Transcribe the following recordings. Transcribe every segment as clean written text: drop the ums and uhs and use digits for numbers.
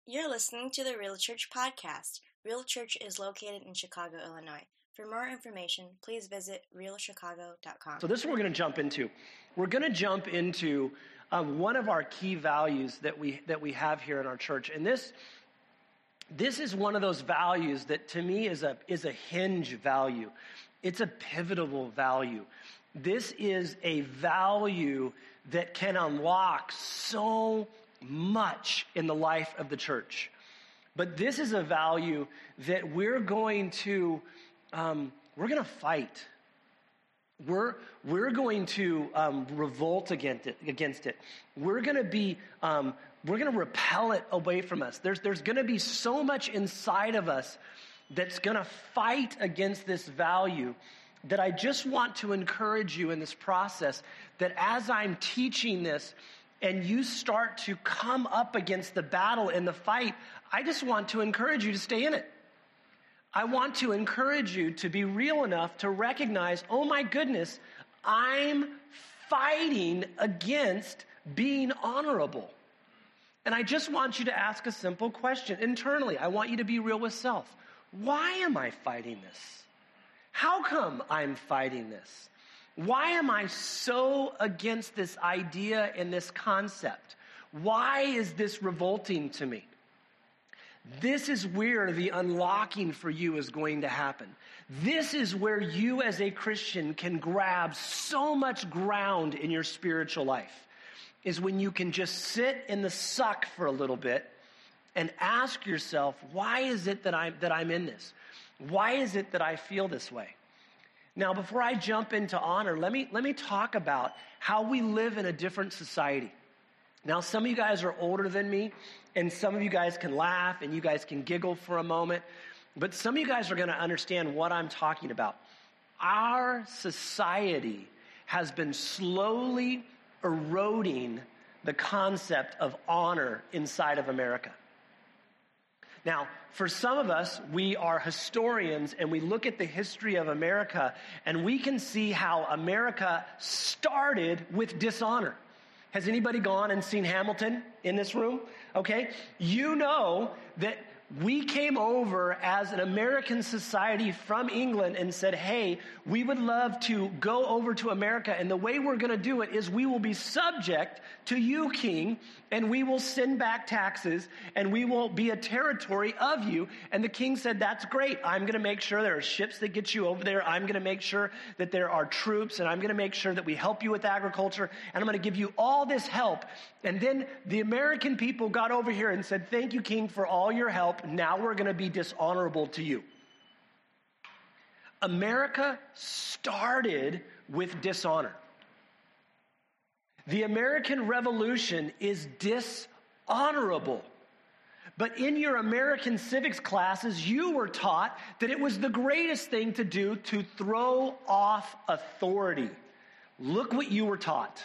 You're listening to the Real Church podcast. Real Church is located in Chicago, Illinois. For more information, please visit realchicago.com. So this is what we're going to jump into. We're going to jump into one of our key values that we have here in our church, and this is one of those values that to me is a hinge value. It's a pivotal value. This is a value that can unlock so much in the life of the church. But this is a value that we're going to fight. We're going to revolt against it. We're going to repel it away from us. There's going to be so much inside of us that's going to fight against this value that I just want to encourage you in this process that as I'm teaching this and you start to come up against the battle and the fight, I just want to encourage you to stay in it. I want to encourage you to be real enough to recognize, oh my goodness, I'm fighting against being honorable. And I just want you to ask a simple question internally. I want you to be real with self. Why am I fighting this? How come I'm fighting this? Why am I so against this idea and this concept? Why is this revolting to me? This is where the unlocking for you is going to happen. This is where you as a Christian can grab so much ground in your spiritual life, is when you can just sit in the suck for a little bit and ask yourself, why is it that I'm in this? Why is it that I feel this way? Now, before I jump into honor, let me talk about how we live in a different society. Now, some of you guys are older than me, and some of you guys can laugh, and you guys can giggle for a moment, but some of you guys are going to understand what I'm talking about. Our society has been slowly eroding the concept of honor inside of America. Now, for some of us, we are historians and we look at the history of America and we can see how America started with dishonor. Has anybody gone and seen Hamilton in this room? Okay. You know that we came over as an American society from England and said, hey, we would love to go over to America. And the way we're going to do it is we will be subject to you, King, and we will send back taxes and we will be a territory of you. And the king said, that's great. I'm going to make sure there are ships that get you over there. I'm going to make sure that there are troops, and I'm going to make sure that we help you with agriculture. And I'm going to give you all this help. And then the American people got over here and said, thank you, King, for all your help. Now we're going to be dishonorable to you. America started with dishonor. The American Revolution is dishonorable. But in your American civics classes, you were taught that it was the greatest thing to do to throw off authority. Look what you were taught.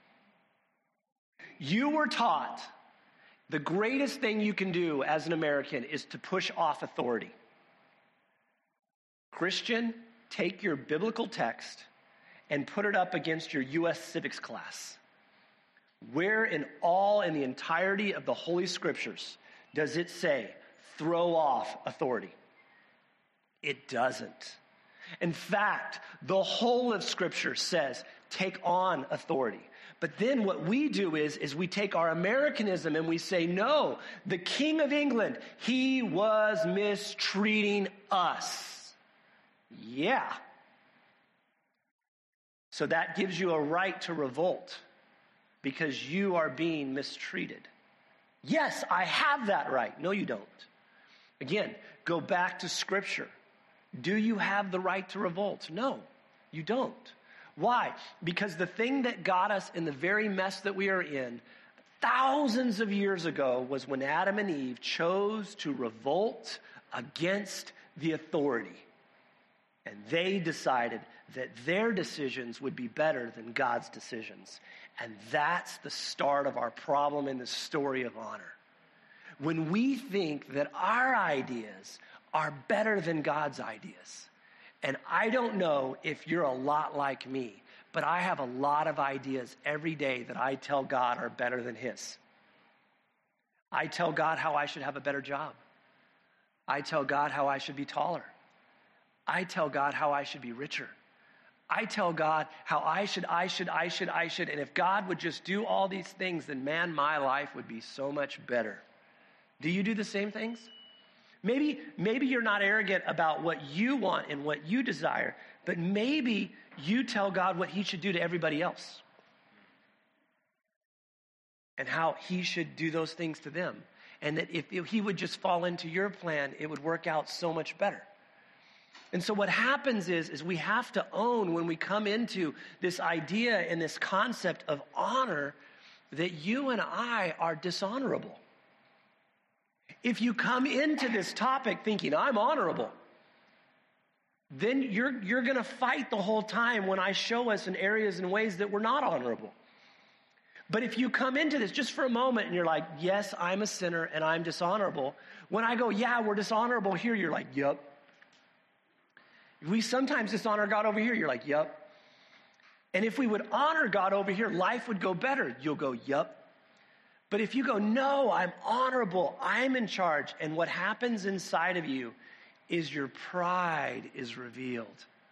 You were taught the greatest thing you can do as an American is to push off authority. Christian, take your biblical text and put it up against your U.S. civics class. Where in the entirety of the Holy Scriptures does it say, throw off authority? It doesn't. In fact, the whole of Scripture says, take on authority. But then what we do is we take our Americanism and we say, no, the King of England, he was mistreating us. Yeah. So that gives you a right to revolt because you are being mistreated. Yes, I have that right. No, you don't. Again, go back to Scripture. Do you have the right to revolt? No, you don't. Why? Because the thing that got us in the very mess that we are in thousands of years ago was when Adam and Eve chose to revolt against the authority. And they decided that their decisions would be better than God's decisions. And that's the start of our problem in the story of honor. When we think that our ideas are better than God's ideas. And I don't know if you're a lot like me, but I have a lot of ideas every day that I tell God are better than his. I tell God how I should have a better job. I tell God how I should be taller. I tell God how I should be richer. I tell God how I should. And if God would just do all these things, then man, my life would be so much better. Do you do the same things? Maybe you're not arrogant about what you want and what you desire, but maybe you tell God what he should do to everybody else and how he should do those things to them. And that if he would just fall into your plan, it would work out so much better. And so what happens is we have to own when we come into this idea and this concept of honor that you and I are dishonorable. If you come into this topic thinking, I'm honorable, then you're going to fight the whole time when I show us in areas and ways that we're not honorable. But if you come into this just for a moment and you're like, yes, I'm a sinner and I'm dishonorable. When I go, yeah, we're dishonorable here, you're like, yep. We sometimes dishonor God over here, you're like, yep. And if we would honor God over here, life would go better. You'll go, yep. But if you go, no, I'm honorable, I'm in charge, and what happens inside of you is your pride is revealed.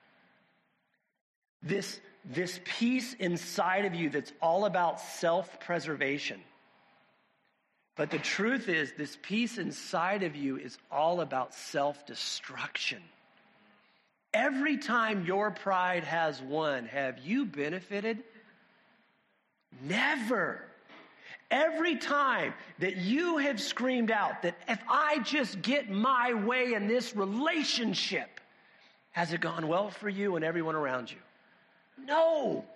This piece inside of you that's all about self-preservation. But the truth is, this piece inside of you is all about self-destruction. Every time your pride has won, have you benefited? Never. Every time that you have screamed out that if I just get my way in this relationship, has it gone well for you and everyone around you? No.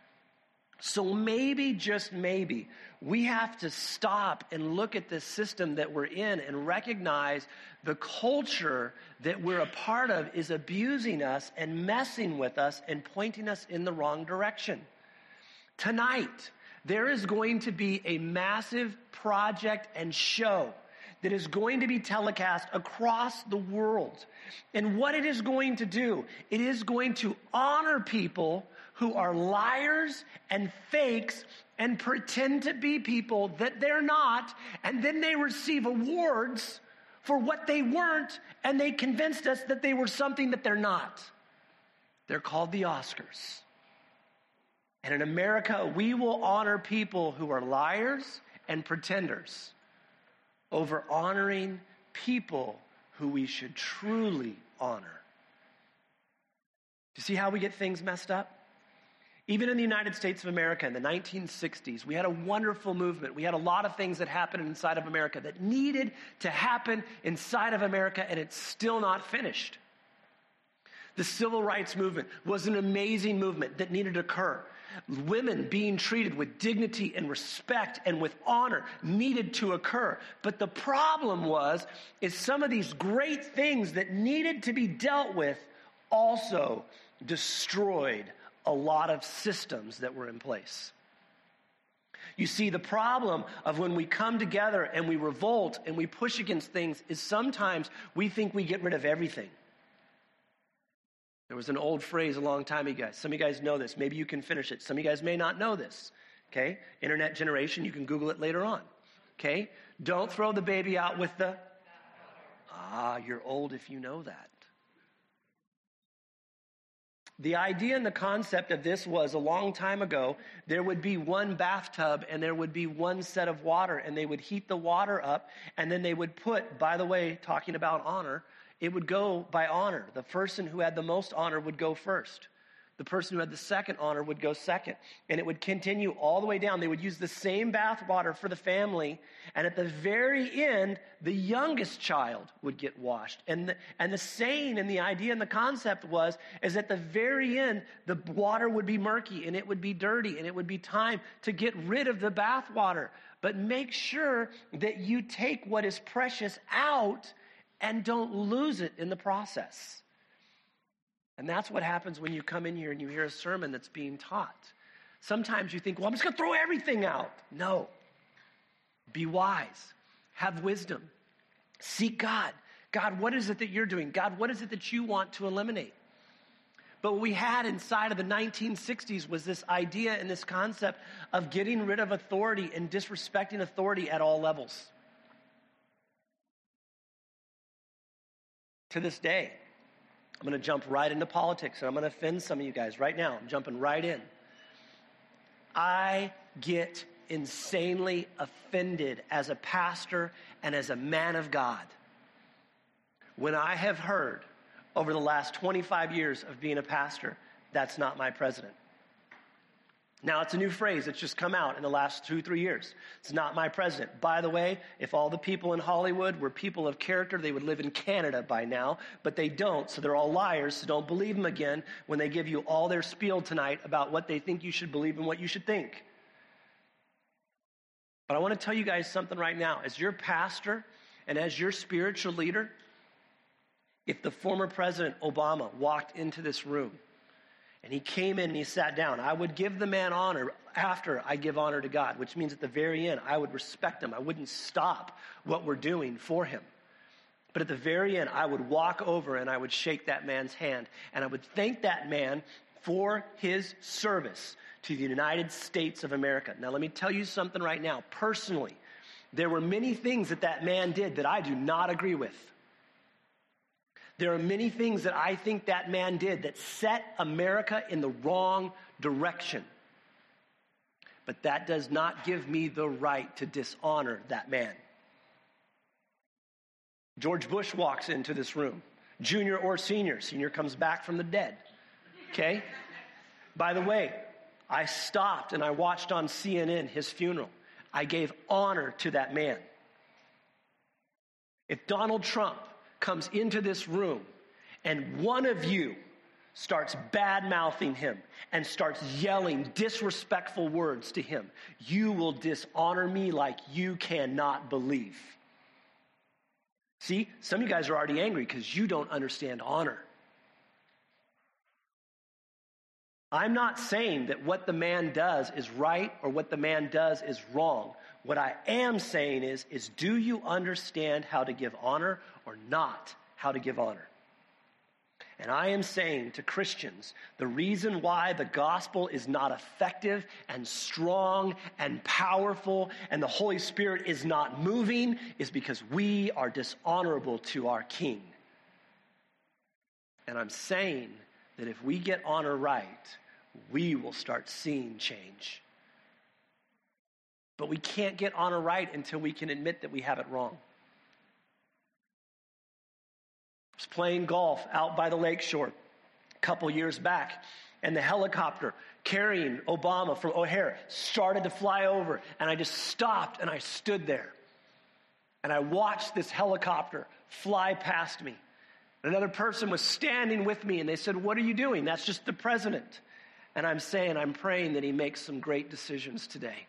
So maybe, just maybe, we have to stop and look at this system that we're in and recognize the culture that we're a part of is abusing us and messing with us and pointing us in the wrong direction. Tonight, there is going to be a massive project and show that is going to be telecast across the world. And what it is going to do, it is going to honor people who are liars and fakes and pretend to be people that they're not, and then they receive awards for what they weren't, and they convinced us that they were something that they're not. They're called the Oscars. And in America, we will honor people who are liars and pretenders over honoring people who we should truly honor. Do you see how we get things messed up? Even in the United States of America in the 1960s, we had a wonderful movement. We had a lot of things that happened inside of America that needed to happen inside of America, and it's still not finished. The civil rights movement was an amazing movement that needed to occur. Women being treated with dignity and respect and with honor needed to occur. But the problem is some of these great things that needed to be dealt with also destroyed a lot of systems that were in place. You see, the problem of when we come together and we revolt and we push against things is sometimes we think we get rid of everything. There was an old phrase a long time ago. Some of you guys know this. Maybe you can finish it. Some of you guys may not know this. Okay? Internet generation, you can Google it later on. Okay? Don't throw the baby out with the... you're old if you know that. The idea and the concept of this was a long time ago, there would be one bathtub and there would be one set of water, and they would heat the water up, and then they would put, by the way, talking about honor, it would go by honor. The person who had the most honor would go first. The person who had the second honor would go second. And it would continue all the way down. They would use the same bath water for the family. And at the very end, the youngest child would get washed. And the saying and the idea and the concept is at the very end, the water would be murky and it would be dirty and it would be time to get rid of the bath water. But make sure that you take what is precious out and don't lose it in the process. And that's what happens when you come in here and you hear a sermon that's being taught. Sometimes you think, well, I'm just going to throw everything out. No. Be wise. Have wisdom. Seek God. God, what is it that you're doing? God, what is it that you want to eliminate? But what we had inside of the 1960s was this idea and this concept of getting rid of authority and disrespecting authority at all levels. To this day, I'm going to jump right into politics, and I'm going to offend some of you guys right now. I'm jumping right in. I get insanely offended as a pastor and as a man of God when I have heard over the last 25 years of being a pastor, that's not my president. Now, it's a new phrase that's just come out in the last 2-3 years. It's not my president. By the way, if all the people in Hollywood were people of character, they would live in Canada by now, but they don't, so they're all liars, so don't believe them again when they give you all their spiel tonight about what they think you should believe and what you should think. But I want to tell you guys something right now. As your pastor and as your spiritual leader, if the former President Obama walked into this room and he came in and he sat down, I would give the man honor after I give honor to God, which means at the very end, I would respect him. I wouldn't stop what we're doing for him. But at the very end, I would walk over and I would shake that man's hand. And I would thank that man for his service to the United States of America. Now, let me tell you something right now. Personally, there were many things that man did that I do not agree with. There are many things that I think that man did that set America in the wrong direction. But that does not give me the right to dishonor that man. George Bush walks into this room, junior or senior. Senior comes back from the dead. Okay? By the way, I stopped and I watched on CNN his funeral. I gave honor to that man. If Donald Trump comes into this room and one of you starts bad-mouthing him and starts yelling disrespectful words to him, you will dishonor me like you cannot believe. See, some of you guys are already angry because you don't understand honor. I'm not saying that what the man does is right or what the man does is wrong. What I am saying is do you understand how to give honor or not how to give honor? And I am saying to Christians, the reason why the gospel is not effective and strong and powerful and the Holy Spirit is not moving is because we are dishonorable to our King. And I'm saying that if we get honor right, we will start seeing change. But we can't get honor right until we can admit that we have it wrong. I was playing golf out by the lakeshore a couple years back, and the helicopter carrying Obama from O'Hare started to fly over, and I just stopped and I stood there. And I watched this helicopter fly past me. Another person was standing with me, and they said, "What are you doing?" "That's just the president." And I'm saying, I'm praying that he makes some great decisions today.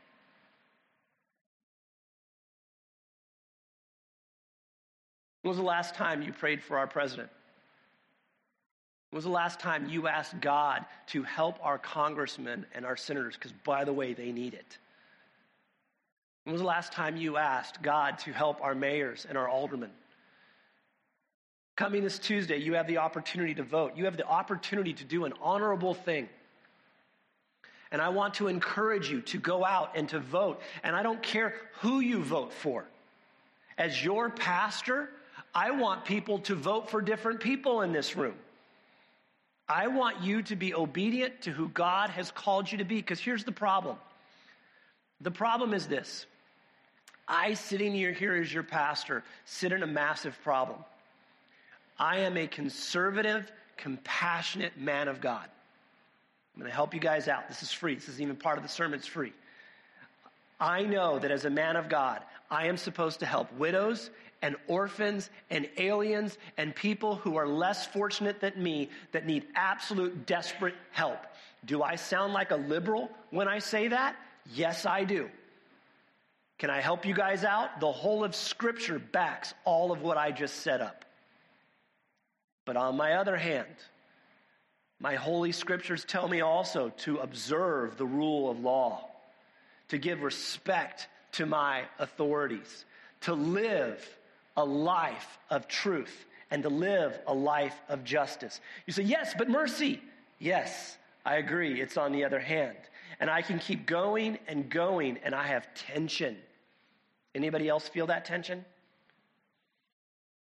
When was the last time you prayed for our president? When was the last time you asked God to help our congressmen and our senators? Because, by the way, they need it. When was the last time you asked God to help our mayors and our aldermen? Coming this Tuesday, you have the opportunity to vote. You have the opportunity to do an honorable thing. And I want to encourage you to go out and to vote. And I don't care who you vote for. As your pastor, I want people to vote for different people in this room. I want you to be obedient to who God has called you to be. Because here's the problem. The problem is this. I, sitting here as your pastor, sit in a massive problem. I am a conservative, compassionate man of God. I'm going to help you guys out. This is free. This isn't even part of the sermon. It's free. I know that as a man of God, I am supposed to help widows and orphans and aliens and people who are less fortunate than me that need absolute desperate help. Do I sound like a liberal when I say that? Yes, I do. Can I help you guys out? The whole of Scripture backs all of what I just set up. But on my other hand, my holy scriptures tell me also to observe the rule of law, to give respect to my authorities, to live a life of truth, and to live a life of justice. You say, yes, but mercy. Yes, I agree. It's on the other hand. And I can keep going, and I have tension. Anybody else feel that tension?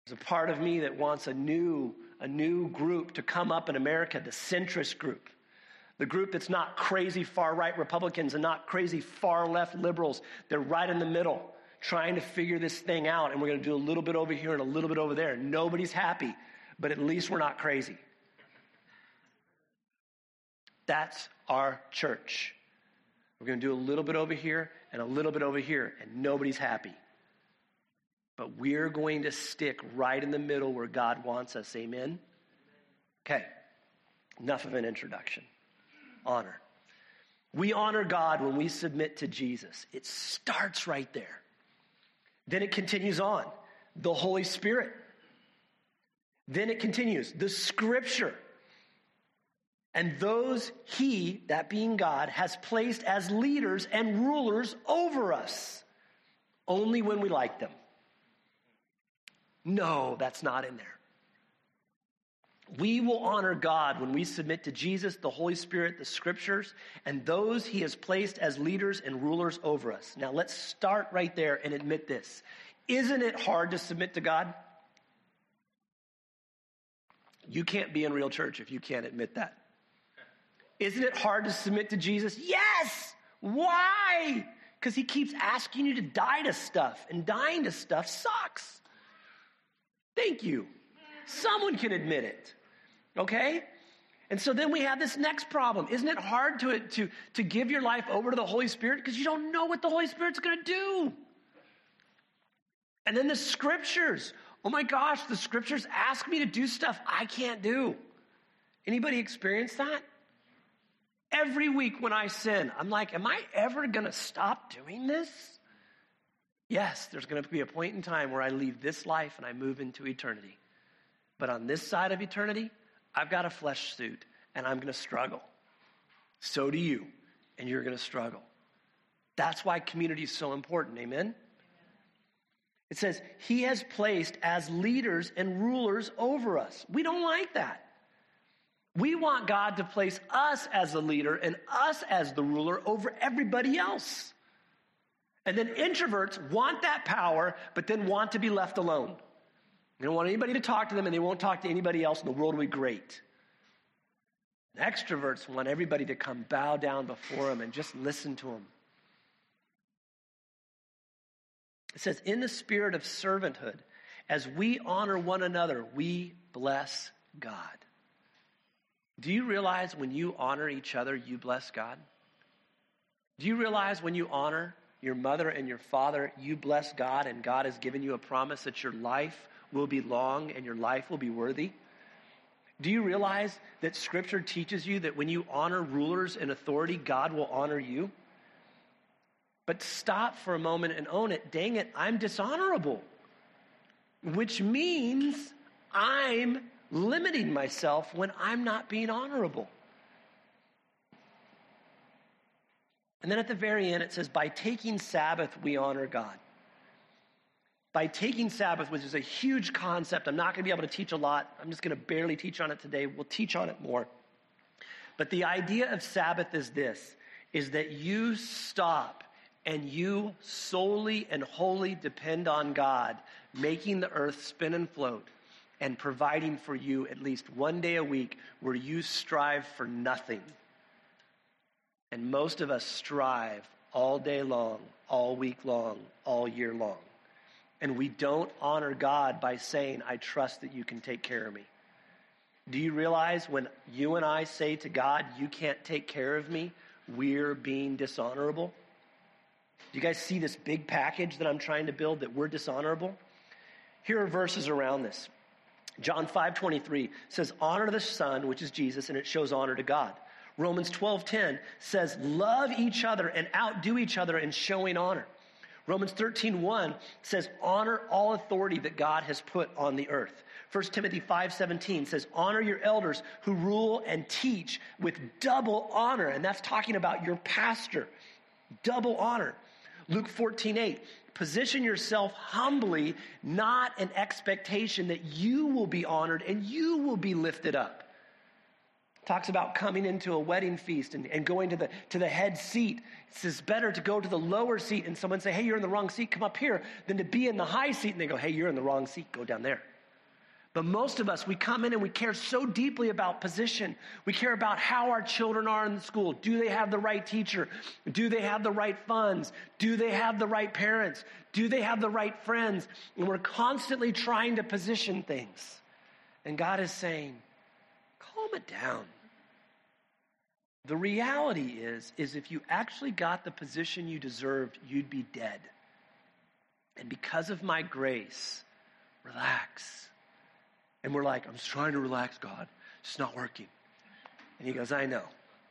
There's a part of me that wants a new group to come up in America, the centrist group. The group that's not crazy far-right Republicans and not crazy far-left liberals. They're right in the middle, trying to figure this thing out. And we're going to do a little bit over here and a little bit over there. Nobody's happy, but at least we're not crazy. That's our church. We're going to do a little bit over here and a little bit over here, and nobody's happy. But we're going to stick right in the middle where God wants us. Amen? Okay, enough of an introduction. Honor. We honor God when we submit to Jesus. It starts right there. Then it continues on. The Holy Spirit. Then it continues. The Scripture. And those He, that being God, has placed as leaders and rulers over us. Only when we like them. No, that's not in there. We will honor God when we submit to Jesus, the Holy Spirit, the Scriptures, and those He has placed as leaders and rulers over us. Now let's start right there and admit this. Isn't it hard to submit to God? You can't be in real church if you can't admit that. Isn't it hard to submit to Jesus? Yes! Why? Because He keeps asking you to die to stuff, and dying to stuff sucks. Thank you. Someone can admit it, okay? And so then we have this next problem. Isn't it hard to give your life over to the Holy Spirit because you don't know what the Holy Spirit's going to do? And then the Scriptures. Oh my gosh, the Scriptures ask me to do stuff I can't do. Anybody experience that? Every week when I sin, I'm like, am I ever going to stop doing this? Yes, there's going to be a point in time where I leave this life and I move into eternity. But on this side of eternity, I've got a flesh suit, and I'm going to struggle. So do you, and you're going to struggle. That's why community is so important, amen? It says, He has placed as leaders and rulers over us. We don't like that. We want God to place us as a leader and us as the ruler over everybody else. And then introverts want that power, but then want to be left alone. They don't want anybody to talk to them, and they won't talk to anybody else, and the world will be great. And extroverts want everybody to come bow down before them and just listen to them. It says, in the spirit of servanthood, as we honor one another, we bless God. Do you realize when you honor each other, you bless God? Do you realize when you honor your mother and your father, you bless God, and God has given you a promise that your life will be long and your life will be worthy? Do you realize that Scripture teaches you that when you honor rulers and authority, God will honor you? But stop for a moment and own it. Dang it, I'm dishonorable. Which means I'm limiting myself when I'm not being honorable. And then at the very end it says, by taking Sabbath, we honor God. By taking Sabbath, which is a huge concept, I'm not going to be able to teach a lot. I'm just going to barely teach on it today. We'll teach on it more. But the idea of Sabbath is this, is that you stop and you solely and wholly depend on God, making the earth spin and float and providing for you at least one day a week where you strive for nothing. And most of us strive all day long, all week long, all year long. And we don't honor God by saying, I trust that you can take care of me. Do you realize when you and I say to God, you can't take care of me, we're being dishonorable? Do you guys see this big package that I'm trying to build, that we're dishonorable? Here are verses around this. John 5:23 says, honor the Son, which is Jesus, and it shows honor to God. Romans 12:10 says, love each other and outdo each other in showing honor. Romans 13:1 says, honor all authority that God has put on the earth. 1 Timothy 5:17 says, honor your elders who rule and teach with double honor. And that's talking about your pastor. Double honor. Luke 14:8, position yourself humbly, not an expectation that you will be honored and you will be lifted up. Talks about coming into a wedding feast and going to the head seat. It says better to go to the lower seat and someone say, hey, you're in the wrong seat, come up here, than to be in the high seat and they go, hey, you're in the wrong seat, go down there. But most of us, we come in and we care so deeply about position. We care about how our children are in school. Do they have the right teacher? Do they have the right funds? Do they have the right parents? Do they have the right friends? And we're constantly trying to position things. And God is saying, calm it down. The reality is if you actually got the position you deserved, you'd be dead. And because of my grace, relax. And we're like, I'm just trying to relax, God. It's not working. And he goes, I know.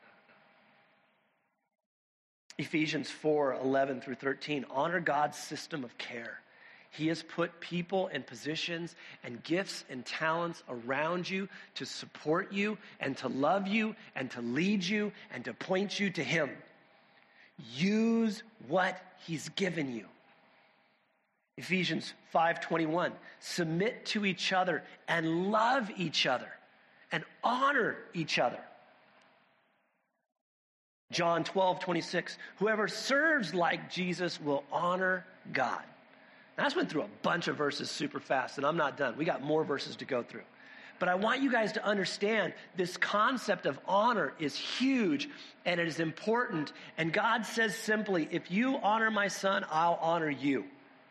Ephesians 4:11 through 13, honor God's system of care. He has put people and positions and gifts and talents around you to support you and to love you and to lead you and to point you to him. Use what he's given you. Ephesians 5:21, submit to each other and love each other and honor each other. John 12:26, whoever serves like Jesus will honor God. Now, I just went through a bunch of verses super fast, and I'm not done. We got more verses to go through. But I want you guys to understand this concept of honor is huge, and it is important. And God says simply, if you honor my son, I'll honor you.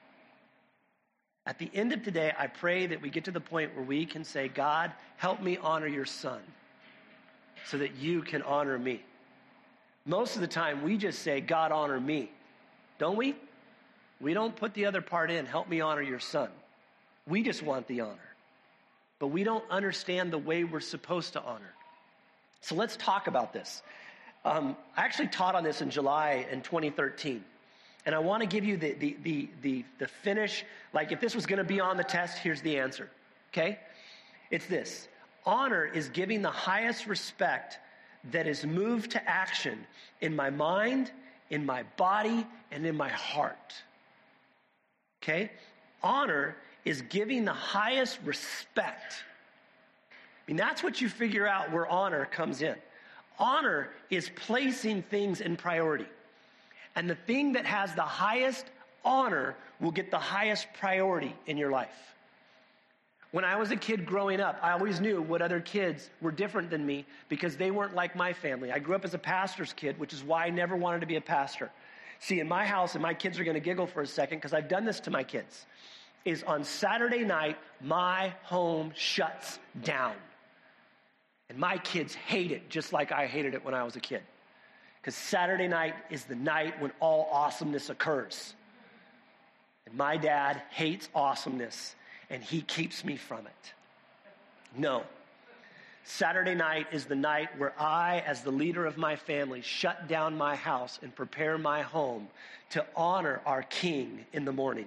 At the end of today, I pray that we get to the point where we can say, God, help me honor your son so that you can honor me. Most of the time, we just say, God, honor me. Don't we? We don't put the other part in, help me honor your son. We just want the honor. But we don't understand the way we're supposed to honor. So let's talk about this. I actually taught on this in July in 2013. And I want to give you the finish. Like if this was going to be on the test, here's the answer. Okay? It's this. Honor is giving the highest respect that is moved to action in my mind, in my body, and in my heart. Okay? Honor is giving the highest respect. I mean, that's what you figure out where honor comes in. Honor is placing things in priority. And the thing that has the highest honor will get the highest priority in your life. When I was a kid growing up, I always knew what other kids were different than me because they weren't like my family. I grew up as a pastor's kid, which is why I never wanted to be a pastor. See, in my house, and my kids are going to giggle for a second because I've done this to my kids, is on Saturday night, my home shuts down. And my kids hate it just like I hated it when I was a kid. Because Saturday night is the night when all awesomeness occurs. And my dad hates awesomeness, and he keeps me from it. No. Saturday night is the night where I, as the leader of my family, shut down my house and prepare my home to honor our King in the morning.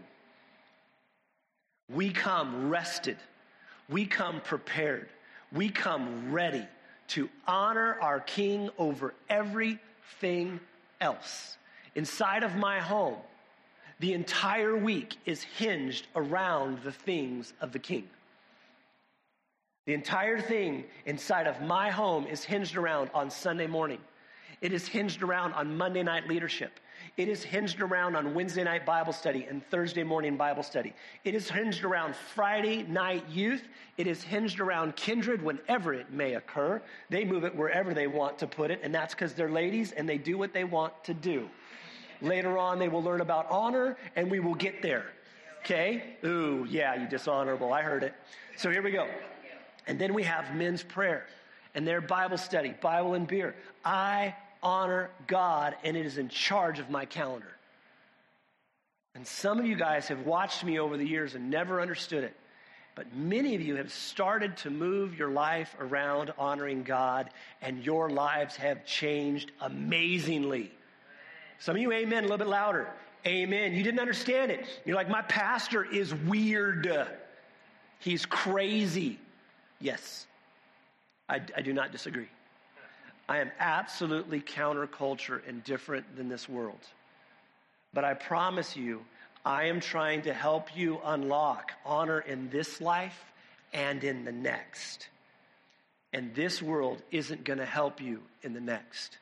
We come rested. We come prepared. We come ready to honor our King over everything else. Inside of my home, the entire week is hinged around the things of the King. The entire thing inside of my home is hinged around on Sunday morning. It is hinged around on Monday night leadership. It is hinged around on Wednesday night Bible study and Thursday morning Bible study. It is hinged around Friday night youth. It is hinged around Kindred whenever it may occur. They move it wherever they want to put it, and that's because they're ladies and they do what they want to do. Later on, they will learn about honor, and we will get there. Okay? Ooh, yeah, you dishonorable. I heard it. So here we go. And then we have men's prayer and their Bible study, Bible and beer. I honor God, and it is in charge of my calendar. And some of you guys have watched me over the years and never understood it. But many of you have started to move your life around honoring God, and your lives have changed amazingly. Some of you, amen, a little bit louder. Amen. You didn't understand it. You're like, my pastor is weird. He's crazy. Yes, I do not disagree. I am absolutely counterculture and different than this world. But I promise you, I am trying to help you unlock honor in this life and in the next. And this world isn't going to help you in the next.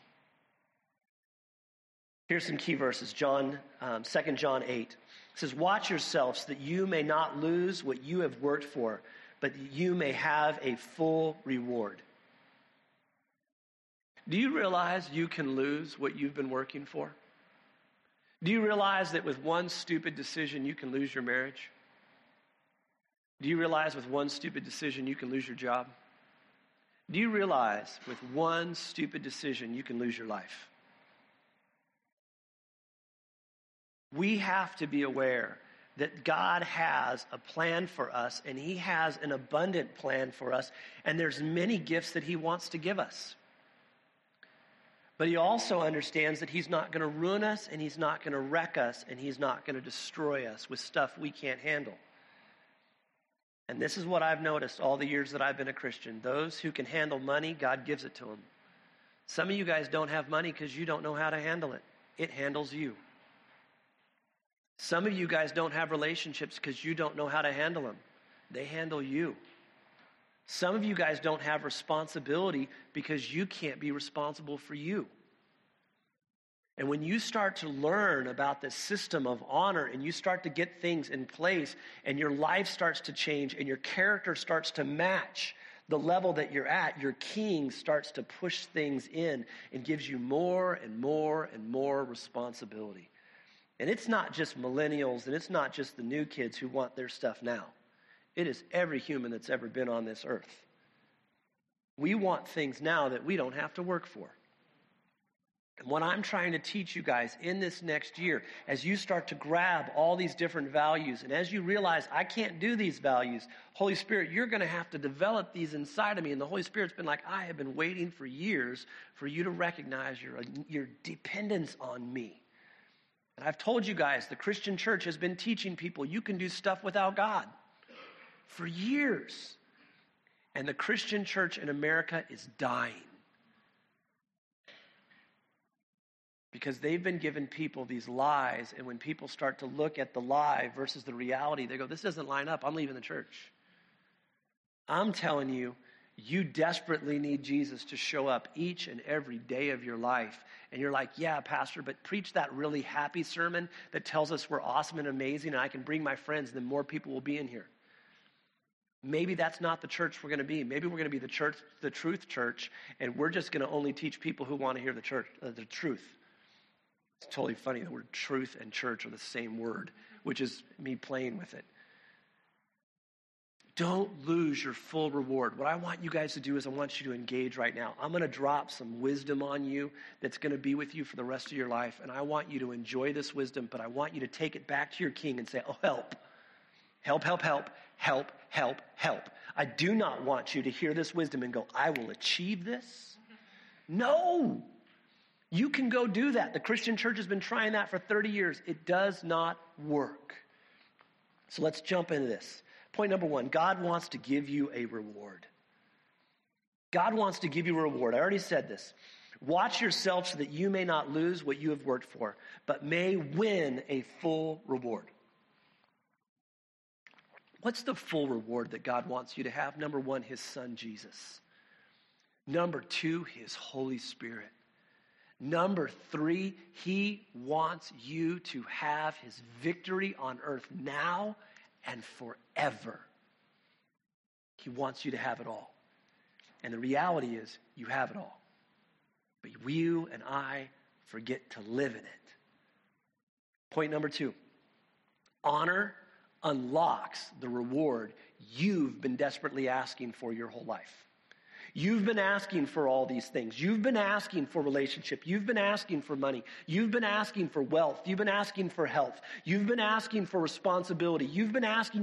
Here's some key verses. 2 John 8. It says, watch yourselves so that you may not lose what you have worked for, but that you may have a full reward. Do you realize you can lose what you've been working for? Do you realize that with one stupid decision, you can lose your marriage? Do you realize with one stupid decision, you can lose your job? Do you realize with one stupid decision, you can lose your life? We have to be aware that God has a plan for us, and he has an abundant plan for us, and there's many gifts that he wants to give us. But he also understands that he's not going to ruin us, and he's not going to wreck us, and he's not going to destroy us with stuff we can't handle. And this is what I've noticed all the years that I've been a Christian. Those who can handle money, God gives it to them. Some of you guys don't have money because you don't know how to handle it. It handles you. Some of you guys don't have relationships because you don't know how to handle them. They handle you. Some of you guys don't have responsibility because you can't be responsible for you. And when you start to learn about the system of honor and you start to get things in place and your life starts to change and your character starts to match the level that you're at, your king starts to push things in and gives you more and more and more responsibility. And it's not just millennials and it's not just the new kids who want their stuff now. It is every human that's ever been on this earth. We want things now that we don't have to work for. And what I'm trying to teach you guys in this next year, as you start to grab all these different values, and as you realize, I can't do these values, Holy Spirit, you're going to have to develop these inside of me. And the Holy Spirit's been like, I have been waiting for years for you to recognize your dependence on me. And I've told you guys, the Christian church has been teaching people you can do stuff without God for years. And the Christian church in America is dying. Because they've been giving people these lies, and when people start to look at the lie versus the reality, they go, this doesn't line up, I'm leaving the church. I'm telling you, you desperately need Jesus to show up each and every day of your life. And you're like, yeah, Pastor, but preach that really happy sermon that tells us we're awesome and amazing, and I can bring my friends, and then more people will be in here. Maybe that's not the church we're going to be. Maybe we're going to be the church, the truth church, and we're just going to only teach people who want to hear the truth. It's totally funny. The word truth and church are the same word, which is me playing with it. Don't lose your full reward. What I want you guys to do is I want you to engage right now. I'm going to drop some wisdom on you that's going to be with you for the rest of your life, and I want you to enjoy this wisdom, but I want you to take it back to your king and say, oh, help. Help, help, help, help, help, help. I do not want you to hear this wisdom and go, I will achieve this. No. You can go do that. The Christian church has been trying that for 30 years. It does not work. So let's jump into this. Point number one, God wants to give you a reward. God wants to give you a reward. I already said this. Watch yourself so that you may not lose what you have worked for, but may win a full reward. What's the full reward that God wants you to have? Number one, his son, Jesus. Number two, his Holy Spirit. Number three, he wants you to have his victory on earth now and forever. He wants you to have it all. And the reality is, you have it all. But you and I forget to live in it. Point number two, honor unlocks the reward you've been desperately asking for your whole life. You've been asking for all these things. You've been asking for relationship. You've been asking for money. You've been asking for wealth. You've been asking for health. You've been asking for responsibility. You've been asking.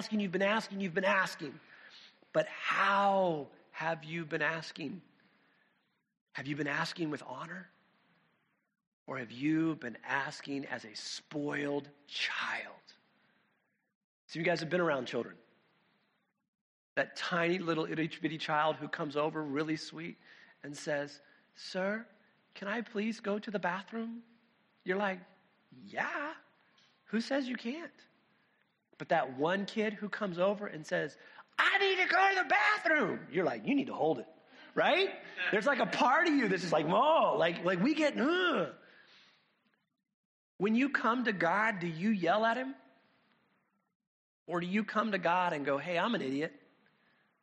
But how have you been asking? Have you been asking with honor? Or have you been asking as a spoiled child? Some of you guys have been around children. That tiny little itty-bitty child who comes over really sweet and says, sir, can I please go to the bathroom? You're like, yeah. Who says you can't? But that one kid who comes over and says, I need to go to the bathroom. You're like, you need to hold it, right? There's like a part of you that's just like, whoa, like we get, ugh. When you come to God, do you yell at him? Or do you come to God and go, hey, I'm an idiot.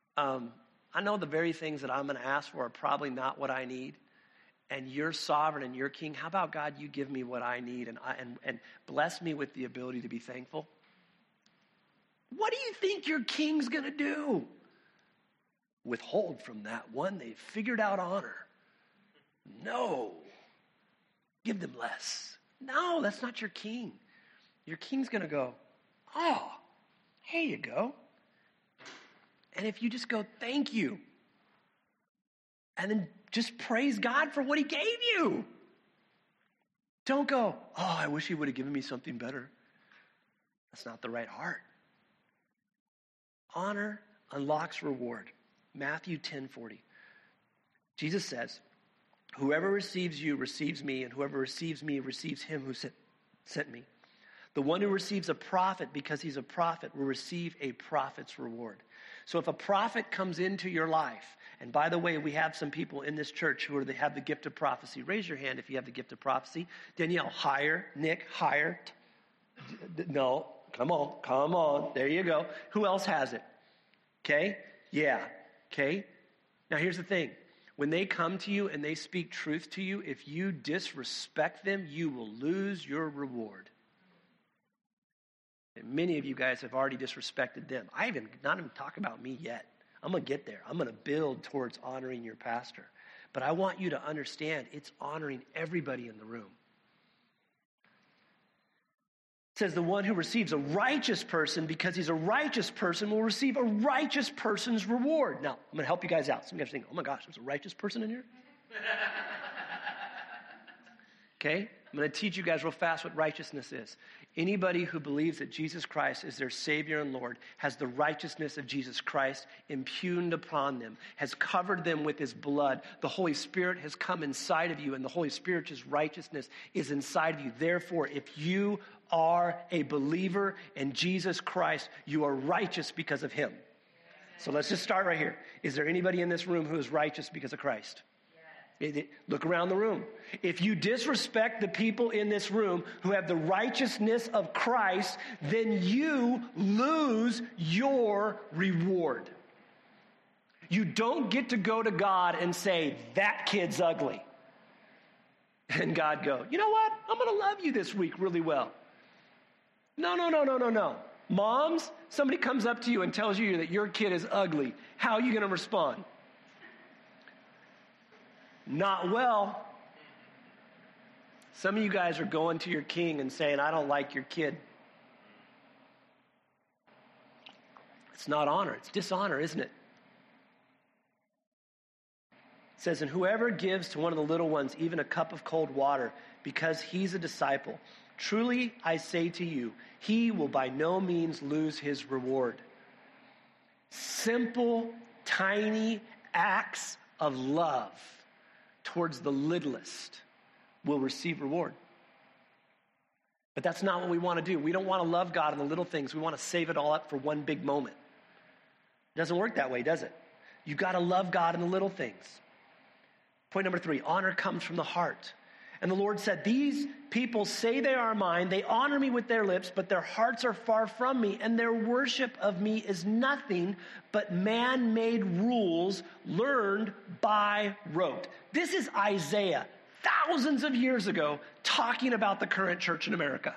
I know the very things that I'm going to ask for are probably not what I need. And you're sovereign and you're king. How about, God, you give me what I need and bless me with the ability to be thankful? What do you think your king's going to do? Withhold from that one they've figured out honor. No. Give them less. No, that's not your king. Your king's going to go, oh, here you go. And if you just go, thank you, and then just praise God for what he gave you. Don't go, oh, I wish he would have given me something better. That's not the right heart. Honor unlocks reward. Matthew 10:40. Jesus says, whoever receives you receives me, and whoever receives me receives him who sent me. The one who receives a prophet because he's a prophet will receive a prophet's reward. So if a prophet comes into your life, and by the way, we have some people in this church who have the gift of prophecy. Raise your hand if you have the gift of prophecy. Danielle, higher. Nick, higher. No, come on. There you go. Who else has it? Okay? Yeah. Okay? Now here's the thing. When they come to you and they speak truth to you, if you disrespect them, you will lose your reward. And many of you guys have already disrespected them. Not even talk about me yet. I'm going to get there. I'm going to build towards honoring your pastor. But I want you to understand it's honoring everybody in the room. It says the one who receives a righteous person because he's a righteous person will receive a righteous person's reward. Now, I'm going to help you guys out. Some guys think, oh my gosh, there's a righteous person in here? Okay? I'm going to teach you guys real fast what righteousness is. Anybody who believes that Jesus Christ is their Savior and Lord has the righteousness of Jesus Christ impugned upon them, has covered them with his blood. The Holy Spirit has come inside of you, and the Holy Spirit's righteousness is inside of you. Therefore, if you are a believer in Jesus Christ, you are righteous because of him. So let's just start right here. Is there anybody in this room who is righteous because of Christ? Look around the room. If you disrespect the people in this room who have the righteousness of Christ, then you lose your reward. You don't get to go to God and say, that kid's ugly. And God go, you know what? I'm going to love you this week really well. No. Moms, somebody comes up to you and tells you that your kid is ugly. How are you going to respond? Not well. Some of you guys are going to your king and saying, I don't like your kid. It's not honor, it's dishonor, isn't it? It says, and whoever gives to one of the little ones even a cup of cold water because he's a disciple, truly I say to you, he will by no means lose his reward. Simple, tiny acts of love towards the littlest will receive reward. But that's not what we want to do. We don't want to love God in the little things. We want to save it all up for one big moment. It doesn't work that way, does it? You've got to love God in the little things. Point number 3, honor comes from the heart. And the Lord said, these people say they are mine, they honor me with their lips, but their hearts are far from me, and their worship of me is nothing but man-made rules learned by rote. This is Isaiah, thousands of years ago, talking about the current church in America.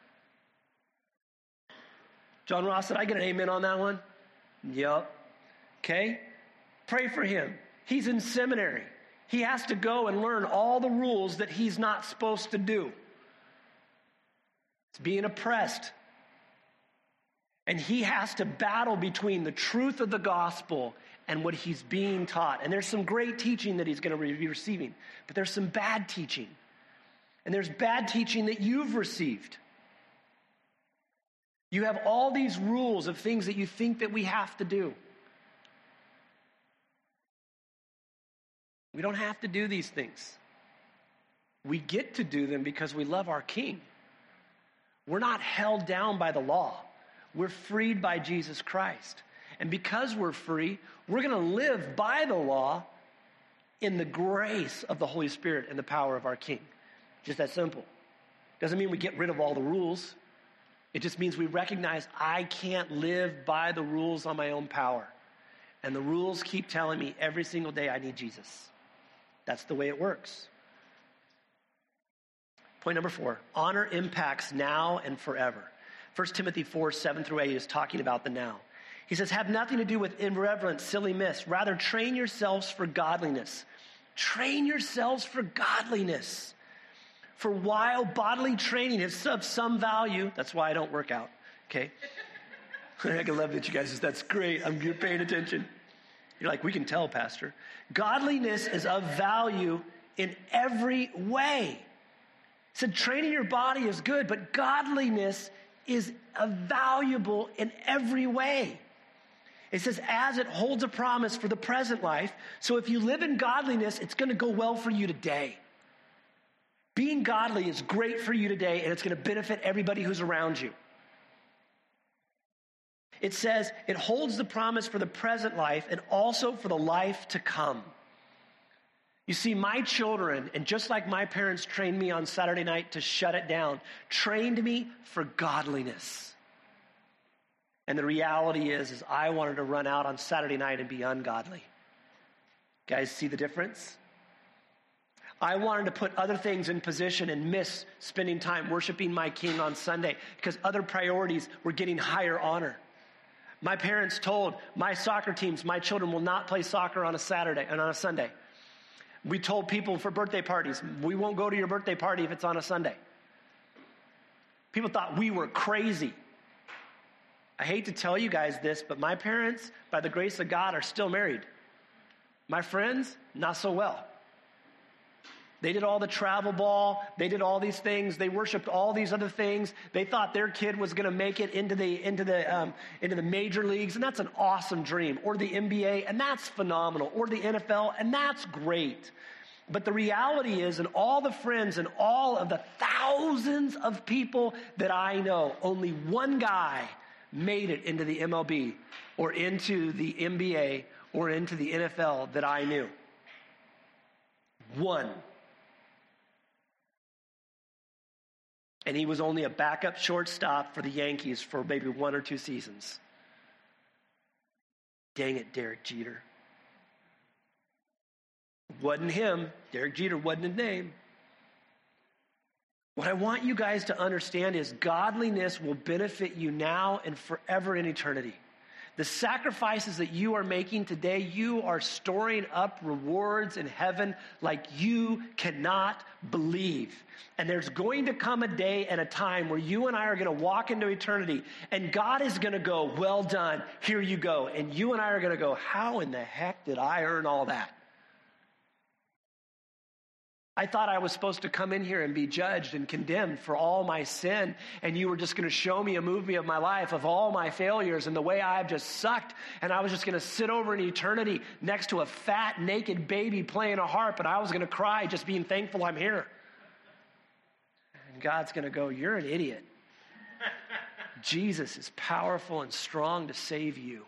John Ross, did I get an amen on that one? Yep. Okay? Pray for him. He's in seminary. He has to go and learn all the rules that he's not supposed to do. It's being oppressed. And he has to battle between the truth of the gospel and what he's being taught. And there's some great teaching that he's going to be receiving. But there's some bad teaching. And there's bad teaching that you've received. You have all these rules of things that you think that we have to do. We don't have to do these things. We get to do them because we love our King. We're not held down by the law. We're freed by Jesus Christ. And because we're free, we're going to live by the law in the grace of the Holy Spirit and the power of our King. Just that simple. Doesn't mean we get rid of all the rules. It just means we recognize I can't live by the rules on my own power. And the rules keep telling me every single day I need Jesus. That's the way it works. Point number 4, honor impacts now and forever. 1 Timothy 4, 7 through 8 is talking about the now. He says, have nothing to do with irreverent, silly myths. Rather, train yourselves for godliness. Train yourselves for godliness. For while bodily training is of some value, that's why I don't work out, okay? I love that you guys, that's great. You're paying attention. You're like, we can tell, Pastor. Godliness is of value in every way. He said training your body is good, but godliness is valuable in every way. It says, as it holds a promise for the present life. So if you live in godliness, it's going to go well for you today. Being godly is great for you today, and it's going to benefit everybody who's around you. It says it holds the promise for the present life and also for the life to come. You see, my children, and just like my parents trained me on Saturday night to shut it down, trained me for godliness. And the reality is I wanted to run out on Saturday night and be ungodly. Guys, see the difference? I wanted to put other things in position and miss spending time worshiping my King on Sunday because other priorities were getting higher honor. My parents told my soccer teams, my children will not play soccer on a Saturday and on a Sunday. We told people for birthday parties, we won't go to your birthday party if it's on a Sunday. People thought we were crazy. I hate to tell you guys this, but my parents, by the grace of God, are still married. My friends, not so well. They did all the travel ball. They did all these things. They worshiped all these other things. They thought their kid was going to make it into the major leagues, and that's an awesome dream. Or the NBA, and that's phenomenal. Or the NFL, and that's great. But the reality is, in all the friends and all of the thousands of people that I know, only one guy made it into the MLB or into the NBA or into the NFL that I knew. One. And he was only a backup shortstop for the Yankees for maybe 1 or 2 seasons. Dang it, Derek Jeter. Wasn't him. Derek Jeter wasn't his name. What I want you guys to understand is godliness will benefit you now and forever in eternity. The sacrifices that you are making today, you are storing up rewards in heaven like you cannot believe. And there's going to come a day and a time where you and I are going to walk into eternity, and God is going to go, well done, here you go. And you and I are going to go, how in the heck did I earn all that? I thought I was supposed to come in here and be judged and condemned for all my sin, and you were just going to show me a movie of my life of all my failures and the way I've just sucked, and I was just going to sit over in eternity next to a fat, naked baby playing a harp, and I was going to cry just being thankful I'm here. And God's going to go, you're an idiot. Jesus is powerful and strong to save you.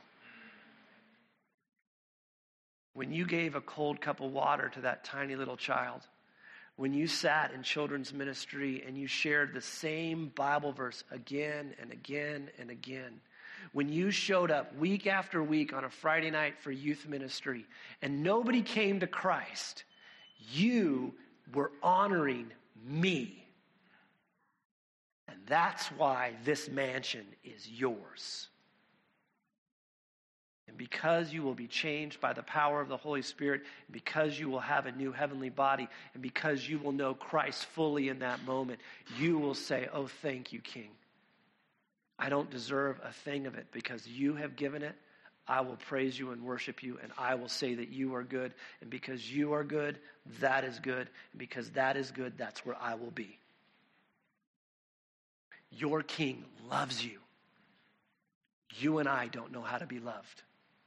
When you gave a cold cup of water to that tiny little child, when you sat in children's ministry and you shared the same Bible verse again and again and again, when you showed up week after week on a Friday night for youth ministry and nobody came to Christ, you were honoring me. And that's why this mansion is yours. And because you will be changed by the power of the Holy Spirit, and because you will have a new heavenly body, and because you will know Christ fully in that moment, you will say, oh, thank you, King. I don't deserve a thing of it. Because you have given it, I will praise you and worship you, and I will say that you are good. And because you are good, that is good. And because that is good, that's where I will be. Your King loves you. You and I don't know how to be loved.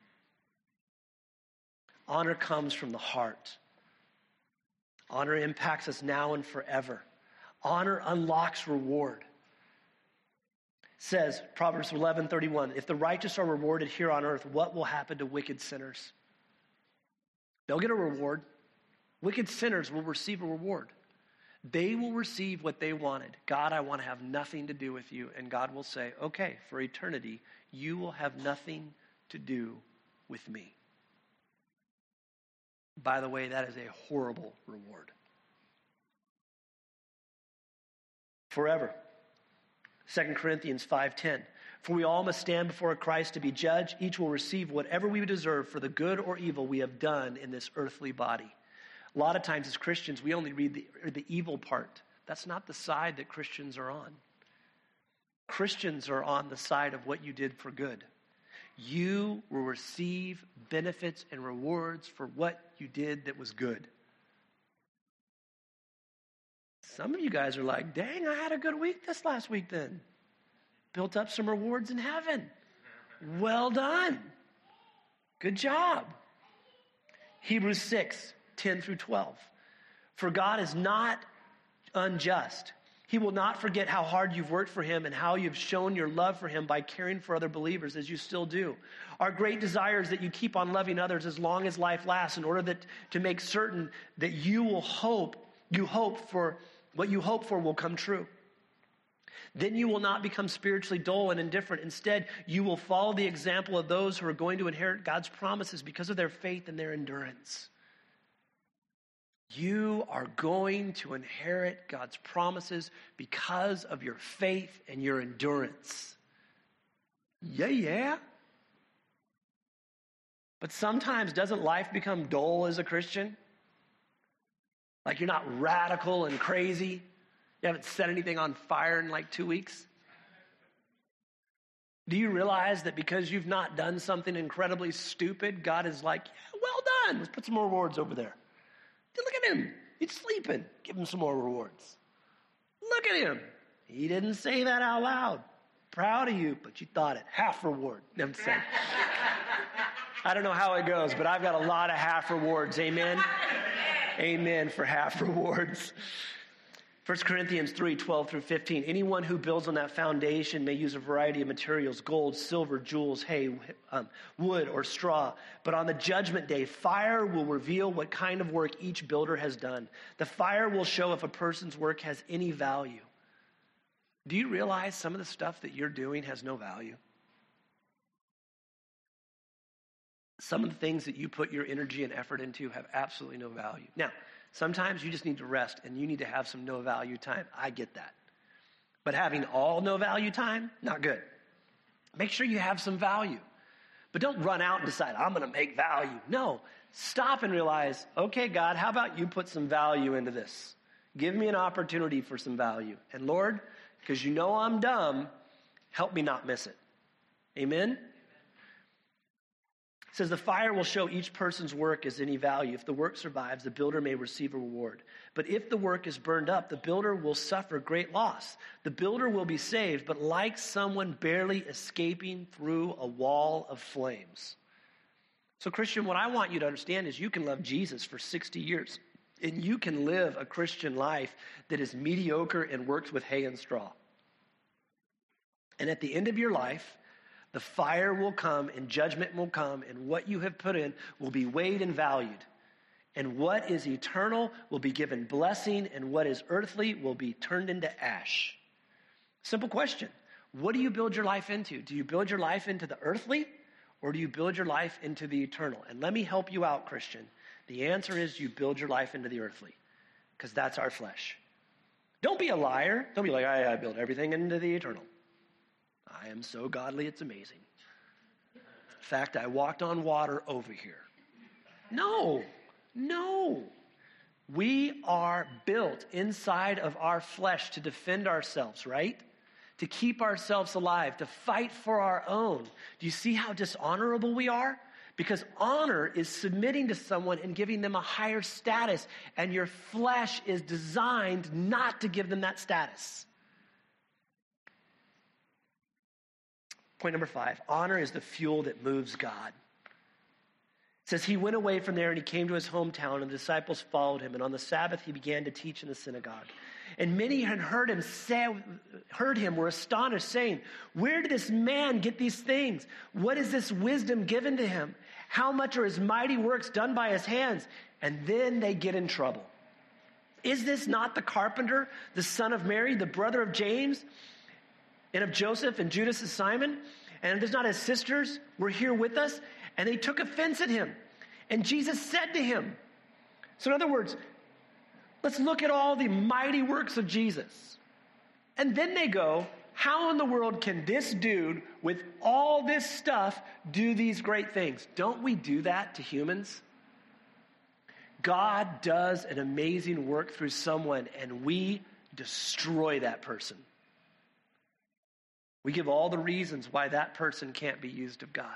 Honor comes from the heart. Honor impacts us now and forever. Honor unlocks reward. It says, Proverbs 11:31, if the righteous are rewarded here on earth, what will happen to wicked sinners? They'll get a reward. Wicked sinners will receive a reward. They will receive what they wanted. God, I want to have nothing to do with you. And God will say, okay, for eternity, you will have nothing to do with me. By the way, that is a horrible reward. Forever. 2 Corinthians 5:10. For we all must stand before Christ to be judged. Each will receive whatever we deserve for the good or evil we have done in this earthly body. A lot of times as Christians, we only read the evil part. That's not the side that Christians are on. Christians are on the side of what you did for good. You will receive benefits and rewards for what you did that was good. Some of you guys are like, dang, I had a good week this last week then. Built up some rewards in heaven. Well done. Good job. Hebrews 6:10 through 12. For God is not unjust. He will not forget how hard you've worked for him and how you've shown your love for him by caring for other believers as you still do. Our great desire is that you keep on loving others as long as life lasts in order to make certain that you hope for what you hope for will come true. Then you will not become spiritually dull and indifferent. Instead, you will follow the example of those who are going to inherit God's promises because of their faith and their endurance. You are going to inherit God's promises because of your faith and your endurance. Yeah. But sometimes doesn't life become dull as a Christian? Like you're not radical and crazy. You haven't set anything on fire in like 2 weeks. Do you realize that because you've not done something incredibly stupid, God is like, yeah, well done. Let's put some more rewards over there. Look at him. He's sleeping. Give him some more rewards. Look at him. He didn't say that out loud. Proud of you, but you thought it. Half reward. I'm saying. I don't know how it goes, but I've got a lot of half rewards. Amen? Amen for half rewards. 1 Corinthians 3:12 through 15. Anyone who builds on that foundation may use a variety of materials, gold, silver, jewels, hay, wood, or straw. But on the judgment day, fire will reveal what kind of work each builder has done. The fire will show if a person's work has any value. Do you realize some of the stuff that you're doing has no value? Some of the things that you put your energy and effort into have absolutely no value. Now, sometimes you just need to rest and you need to have some no value time. I get that. But having all no value time, not good. Make sure you have some value. But don't run out and decide, I'm going to make value. No, stop and realize, okay, God, how about you put some value into this? Give me an opportunity for some value. And Lord, because you know I'm dumb, help me not miss it. Amen? It says the fire will show each person's work as any value. If the work survives, the builder may receive a reward. But if the work is burned up, the builder will suffer great loss. The builder will be saved, but like someone barely escaping through a wall of flames. So Christian, what I want you to understand is you can love Jesus for 60 years. And you can live a Christian life that is mediocre and works with hay and straw. And at the end of your life, the fire will come and judgment will come, and what you have put in will be weighed and valued. And what is eternal will be given blessing, and what is earthly will be turned into ash. Simple question. What do you build your life into? Do you build your life into the earthly, or do you build your life into the eternal? And let me help you out, Christian. The answer is you build your life into the earthly, because that's our flesh. Don't be a liar. Don't be like, I build everything into the eternal. I am so godly, it's amazing. In fact, I walked on water over here. No. We are built inside of our flesh to defend ourselves, right? To keep ourselves alive, to fight for our own. Do you see how dishonorable we are? Because honor is submitting to someone and giving them a higher status, and your flesh is designed not to give them that status. Point number 5, honor is the fuel that moves God. It says he went away from there and he came to his hometown, and the disciples followed him. And on the Sabbath he began to teach in the synagogue. And many had heard him were astonished, saying, where did this man get these things? What is this wisdom given to him? How much are his mighty works done by his hands? And then they get in trouble. Is this not the carpenter, the son of Mary, the brother of James, and of Joseph and Judas and Simon? and does not his sisters were here with us? And they took offense at him. And Jesus said to him, so in other words, let's look at all the mighty works of Jesus. And then they go, how in the world can this dude with all this stuff do these great things? Don't we do that to humans? God does an amazing work through someone, and we destroy that person. We give all the reasons why that person can't be used of God.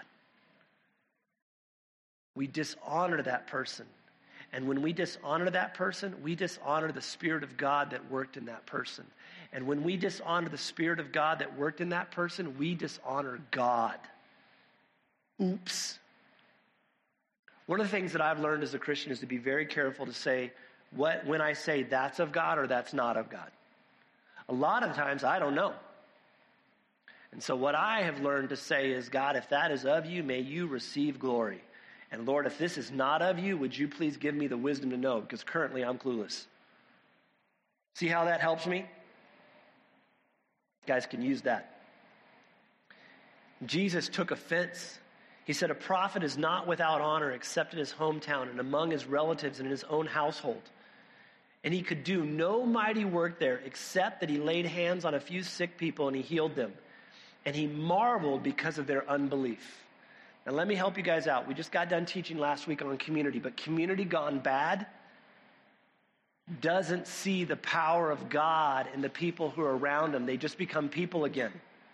We dishonor that person. And when we dishonor that person, we dishonor the Spirit of God that worked in that person. And when we dishonor the Spirit of God that worked in that person, we dishonor God. Oops. One of the things that I've learned as a Christian is to be very careful to say when I say that's of God or that's not of God. A lot of times I don't know. And so what I have learned to say is, God, if that is of you, may you receive glory. And Lord, if this is not of you, would you please give me the wisdom to know? Because currently I'm clueless. See how that helps me? You guys can use that. Jesus took offense. He said, a prophet is not without honor except in his hometown and among his relatives and in his own household. And he could do no mighty work there except that he laid hands on a few sick people and he healed them. And he marveled because of their unbelief. Now let me help you guys out. We just got done teaching last week on community, but community gone bad doesn't see the power of God in the people who are around them. They just become people again.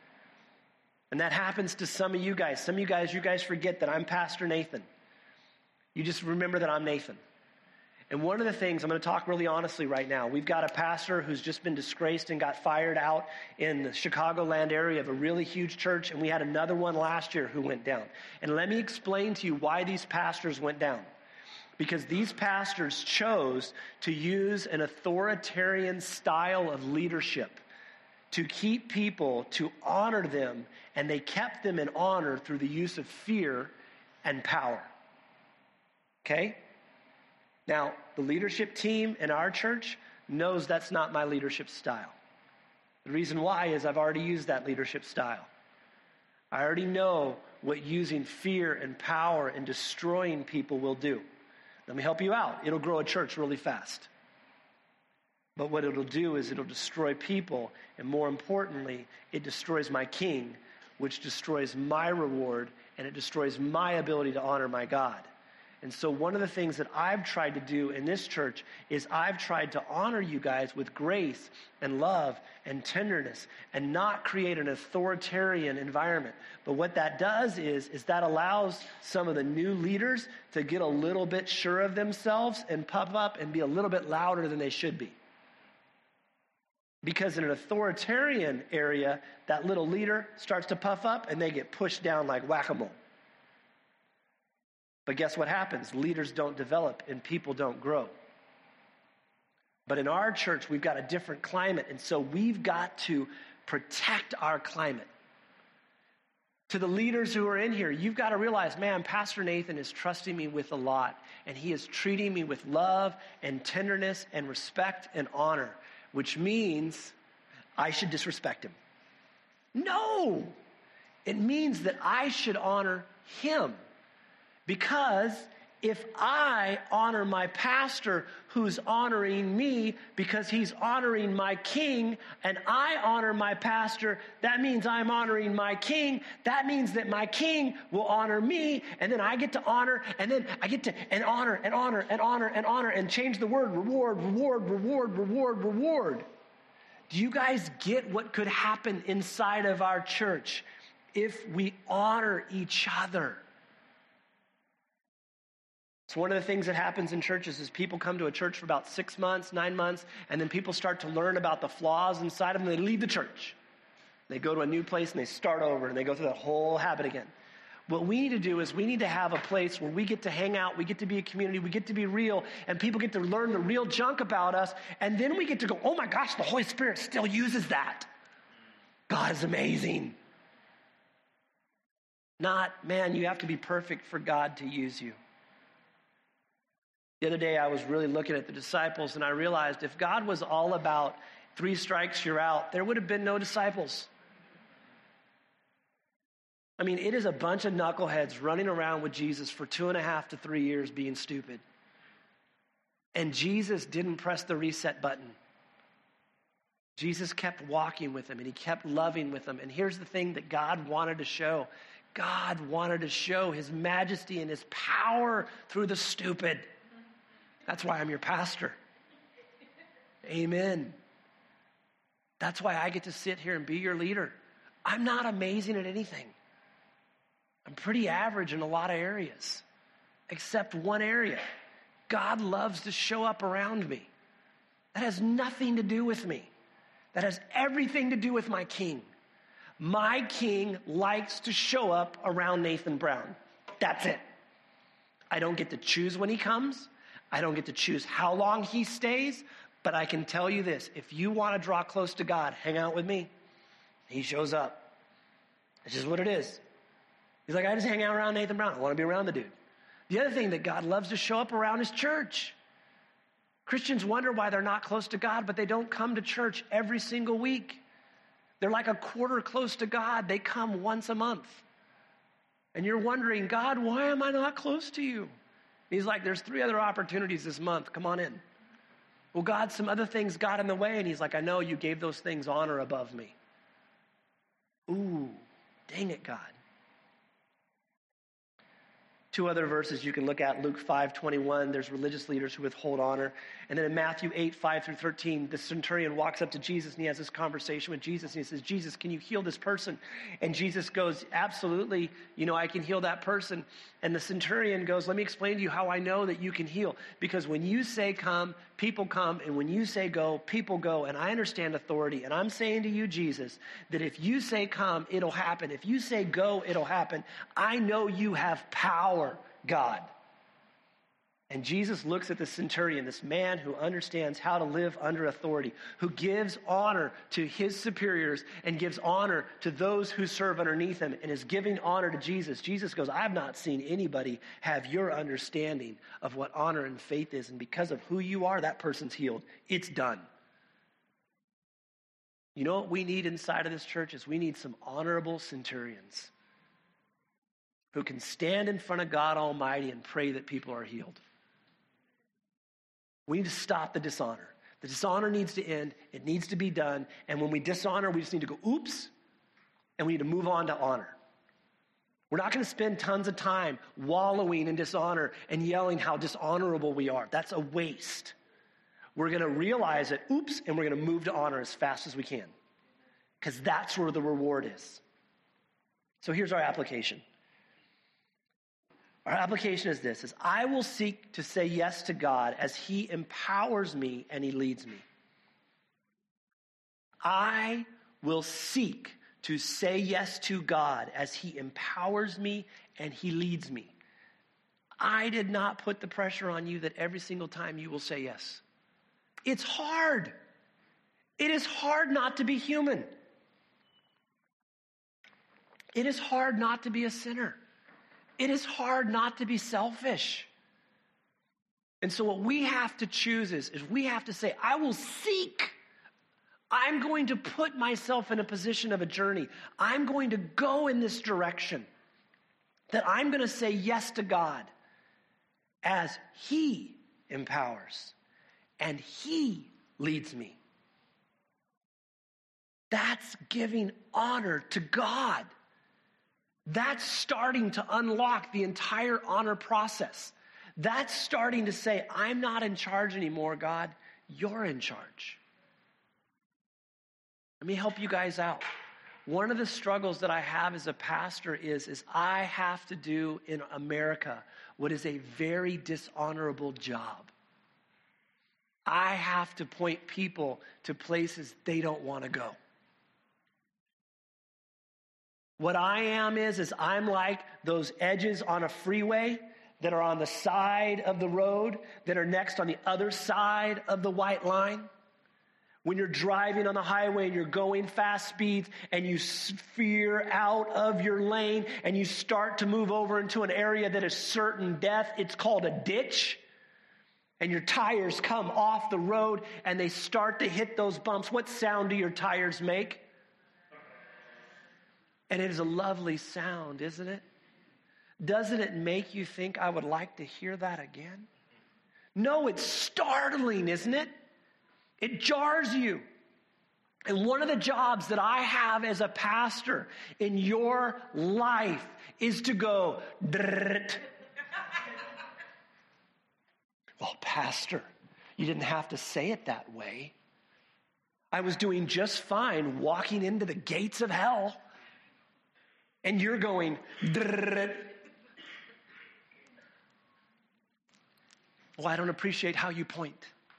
And that happens to some of you guys. Some of you guys forget that I'm Pastor Nathan. You just remember that I'm Nathan. And one of the things, I'm going to talk really honestly right now. We've got a pastor who's just been disgraced and got fired out in the Chicagoland area of a really huge church. And we had another one last year who went down. And let me explain to you why these pastors went down. Because these pastors chose to use an authoritarian style of leadership to keep people, to honor them, and they kept them in honor through the use of fear and power. Okay? Now, the leadership team in our church knows that's not my leadership style. The reason why is I've already used that leadership style. I already know what using fear and power and destroying people will do. Let me help you out. It'll grow a church really fast. But what it'll do is it'll destroy people, and more importantly, it destroys my king, which destroys my reward, and it destroys my ability to honor my God. And so one of the things that I've tried to do in this church is I've tried to honor you guys with grace and love and tenderness and not create an authoritarian environment. But what that does is that allows some of the new leaders to get a little bit sure of themselves and puff up and be a little bit louder than they should be. Because in an authoritarian area, that little leader starts to puff up and they get pushed down like whack-a-mole. But guess what happens? Leaders don't develop and people don't grow. But in our church, we've got a different climate, and so we've got to protect our climate. To the leaders who are in here, you've got to realize, man, Pastor Nathan is trusting me with a lot, and he is treating me with love and tenderness and respect and honor, which means I should disrespect him. No! It means that I should honor him. Because if I honor my pastor who's honoring me because he's honoring my king, and I honor my pastor, that means I'm honoring my king. That means that my king will honor me, and then I get to honor, and then I get to honor and change the word reward. Do you guys get what could happen inside of our church if we honor each other? It's one of the things that happens in churches is people come to a church for about 6 months, 9 months, and then people start to learn about the flaws inside of them, and they leave the church. They go to a new place and they start over and they go through that whole habit again. What we need to do is we need to have a place where we get to hang out, we get to be a community, we get to be real, and people get to learn the real junk about us, and then we get to go, oh my gosh, the Holy Spirit still uses that. God is amazing. Not, man, you have to be perfect for God to use you. The other day I was really looking at the disciples and I realized if God was all about 3 strikes, you're out, there would have been no disciples. I mean, it is a bunch of knuckleheads running around with Jesus for 2.5 to 3 years being stupid. And Jesus didn't press the reset button. Jesus kept walking with them and he kept loving with them. And here's the thing that God wanted to show. God wanted to show his majesty and his power through the stupid. That's why I'm your pastor. Amen. That's why I get to sit here and be your leader. I'm not amazing at anything. I'm pretty average in a lot of areas, except one area. God loves to show up around me. That has nothing to do with me. That has everything to do with my king. My king likes to show up around Nathan Brown. That's it. I don't get to choose when he comes. I don't get to choose how long he stays. But I can tell you this. If you want to draw close to God, hang out with me. He shows up. It's just what it is. He's like, I just hang out around Nathan Brown. I want to be around the dude. The other thing that God loves to show up around is church. Christians wonder why they're not close to God, but they don't come to church every single week. They're like a quarter close to God. They come once a month. And you're wondering, God, why am I not close to you? And he's like, there's 3 other opportunities this month. Come on in. Well, God, some other things got in the way. And he's like, I know you gave those things honor above me. Ooh, dang it, God. 2 other verses you can look at. Luke 5:21, there's religious leaders who withhold honor. And then in Matthew 8:5-13, the centurion walks up to Jesus and he has this conversation with Jesus. And he says, Jesus, can you heal this person? And Jesus goes, absolutely, I can heal that person. And the centurion goes, let me explain to you how I know that you can heal. Because when you say come, people come. And when you say go, people go. And I understand authority. And I'm saying to you, Jesus, that if you say come, it'll happen. If you say go, it'll happen. I know you have power, God. And Jesus looks at the centurion, this man who understands how to live under authority, who gives honor to his superiors and gives honor to those who serve underneath him and is giving honor to Jesus. Jesus goes, I've not seen anybody have your understanding of what honor and faith is. And because of who you are, that person's healed. It's done. You know what we need inside of this church is we need some honorable centurions who can stand in front of God Almighty and pray that people are healed. We need to stop the dishonor. The dishonor needs to end. It needs to be done. And when we dishonor, we just need to go, oops, and we need to move on to honor. We're not going to spend tons of time wallowing in dishonor and yelling how dishonorable we are. That's a waste. We're going to realize it, oops, and we're going to move to honor as fast as we can. Because that's where the reward is. So here's our application. Our application is this, is I will seek to say yes to God as he empowers me and he leads me. I will seek to say yes to God as he empowers me and he leads me. I did not put the pressure on you that every single time you will say yes. It's hard. It is hard not to be human. It is hard not to be a sinner. It is hard not to be selfish. And so what we have to choose is we have to say, I will seek. I'm going to put myself in a position of a journey. I'm going to go in this direction. That I'm going to say yes to God as he empowers and he leads me. That's giving honor to God. That's starting to unlock the entire honor process. That's starting to say, I'm not in charge anymore, God. You're in charge. Let me help you guys out. One of the struggles that I have as a pastor is I have to do in America what is a very dishonorable job. I have to point people to places they don't want to go. What I am is I'm like those edges on a freeway that are on the side of the road that are next on the other side of the white line. When you're driving on the highway and you're going fast speeds and you veer out of your lane and you start to move over into an area that is certain death, it's called a ditch. And your tires come off the road and they start to hit those bumps. What sound do your tires make? And it is a lovely sound, isn't it? Doesn't it make you think, I would like to hear that again? No, it's startling, isn't it? It jars you. And one of the jobs that I have as a pastor in your life is to go, drrrt. Well, pastor, you didn't have to say it that way. I was doing just fine walking into the gates of hell. And you're going, drrrt. Well, I don't appreciate how you point.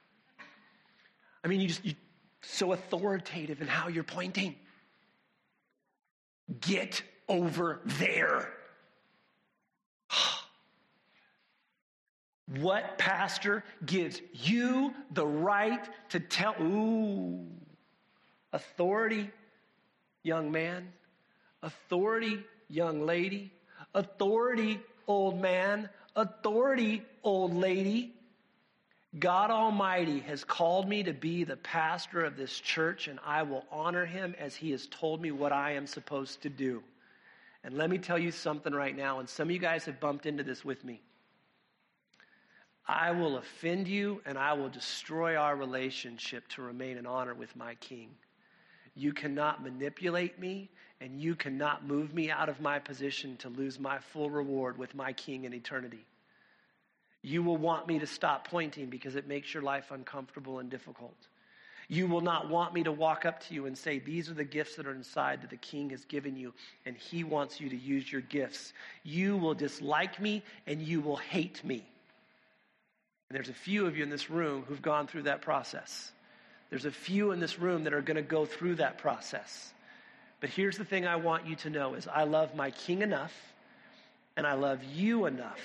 I mean, you're so authoritative in how you're pointing. Get over there. What pastor gives you the right to tell? Ooh, authority, young man. Authority, young lady. Authority, old man. Authority, old lady. God Almighty has called me to be the pastor of this church, and I will honor him as he has told me what I am supposed to do. And let me tell you something right now, and some of you guys have bumped into this with me. I will offend you, and I will destroy our relationship to remain in honor with my King. You cannot manipulate me, and you cannot move me out of my position to lose my full reward with my King in eternity. You will want me to stop pointing because it makes your life uncomfortable and difficult. You will not want me to walk up to you and say, these are the gifts that are inside that the King has given you, and he wants you to use your gifts. You will dislike me, and you will hate me. And there's a few of you in this room who've gone through that process. There's a few in this room that are going to go through that process. But here's the thing I want you to know is I love my King enough, and I love you enough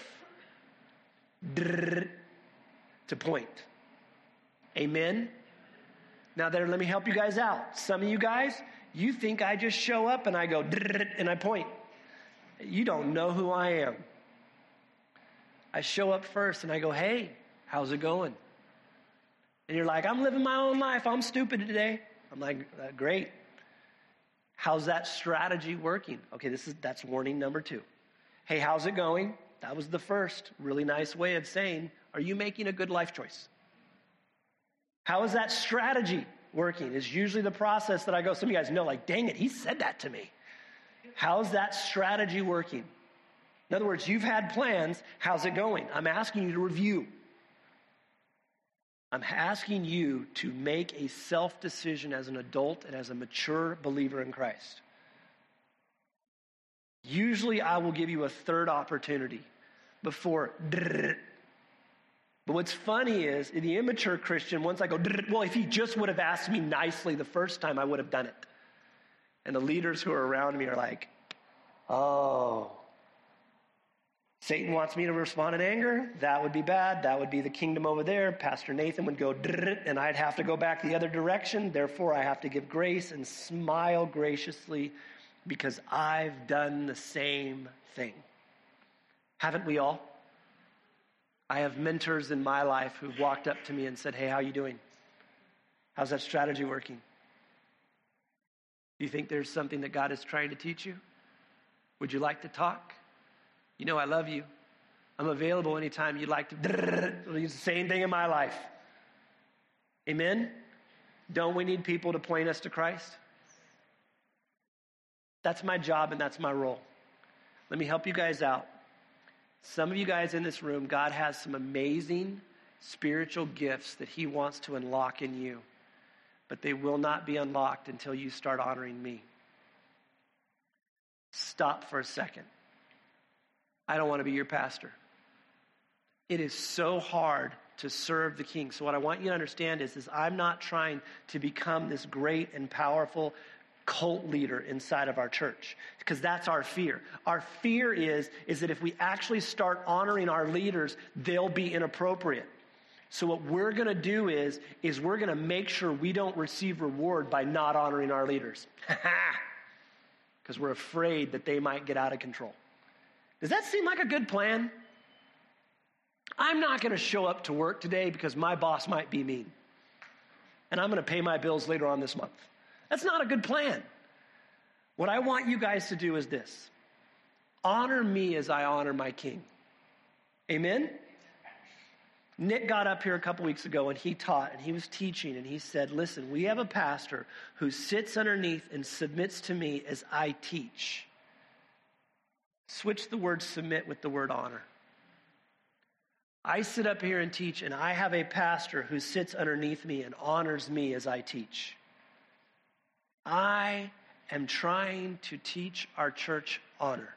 to point. Amen? Now there, let me help you guys out. Some of you guys, you think I just show up and I go and I point. You don't know who I am. I show up first and I go, hey, how's it going? And you're like, I'm living my own life. I'm stupid today. I'm like, great. How's that strategy working? Okay, that's warning number 2. Hey, how's it going? That was the first really nice way of saying, are you making a good life choice? How is that strategy working? Is usually the process that I go, some of you guys know, like, dang it, he said that to me. How's that strategy working? In other words, you've had plans. How's it going? I'm asking you to review. I'm asking you to make a self-decision as an adult and as a mature believer in Christ. Usually I will give you a third opportunity before. But what's funny is, in the immature Christian, once I go, well, if he just would have asked me nicely the first time, I would have done it. And the leaders who are around me are like, oh, Satan wants me to respond in anger? That would be bad. That would be the kingdom over there. Pastor Nathan would go, and I'd have to go back the other direction. Therefore, I have to give grace and smile graciously because I've done the same thing. Haven't we all? I have mentors in my life who've walked up to me and said, hey, how you doing? How's that strategy working? Do you think there's something that God is trying to teach you? Would you like to talk? You know I love you. I'm available anytime you'd like to. It's the same thing in my life. Amen? Don't we need people to point us to Christ? That's my job and that's my role. Let me help you guys out. Some of you guys in this room, God has some amazing spiritual gifts that he wants to unlock in you. But they will not be unlocked until you start honoring me. Stop for a second. I don't want to be your pastor. It is so hard to serve the King. So what I want you to understand is I'm not trying to become this great and powerful cult leader inside of our church, because that's our fear. Our fear is that if we actually start honoring our leaders, they'll be inappropriate. So what we're going to do is we're going to make sure we don't receive reward by not honoring our leaders. Because we're afraid that they might get out of control. Does that seem like a good plan? I'm not going to show up to work today because my boss might be mean. And I'm going to pay my bills later on this month. That's not a good plan. What I want you guys to do is this. Honor me as I honor my king. Amen? Nick got up here a couple weeks ago and he taught and he was teaching and he said, listen, we have a pastor who sits underneath and submits to me as I teach. Switch the word submit with the word honor. I sit up here and teach, and I have a pastor who sits underneath me and honors me as I teach. I am trying to teach our church honor.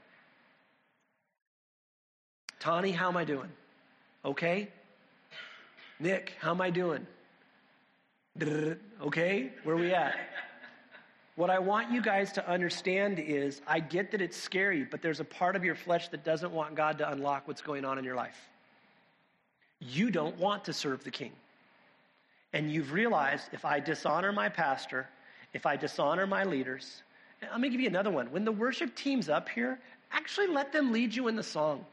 Tani, how am I doing? Okay? Nick, how am I doing? Okay? Where are we at? What I want you guys to understand is, I get that it's scary, but there's a part of your flesh that doesn't want God to unlock what's going on in your life. You don't want to serve the king. And you've realized, if I dishonor my pastor, if I dishonor my leaders, let me give you another one. When the worship team's up here, actually let them lead you in the song.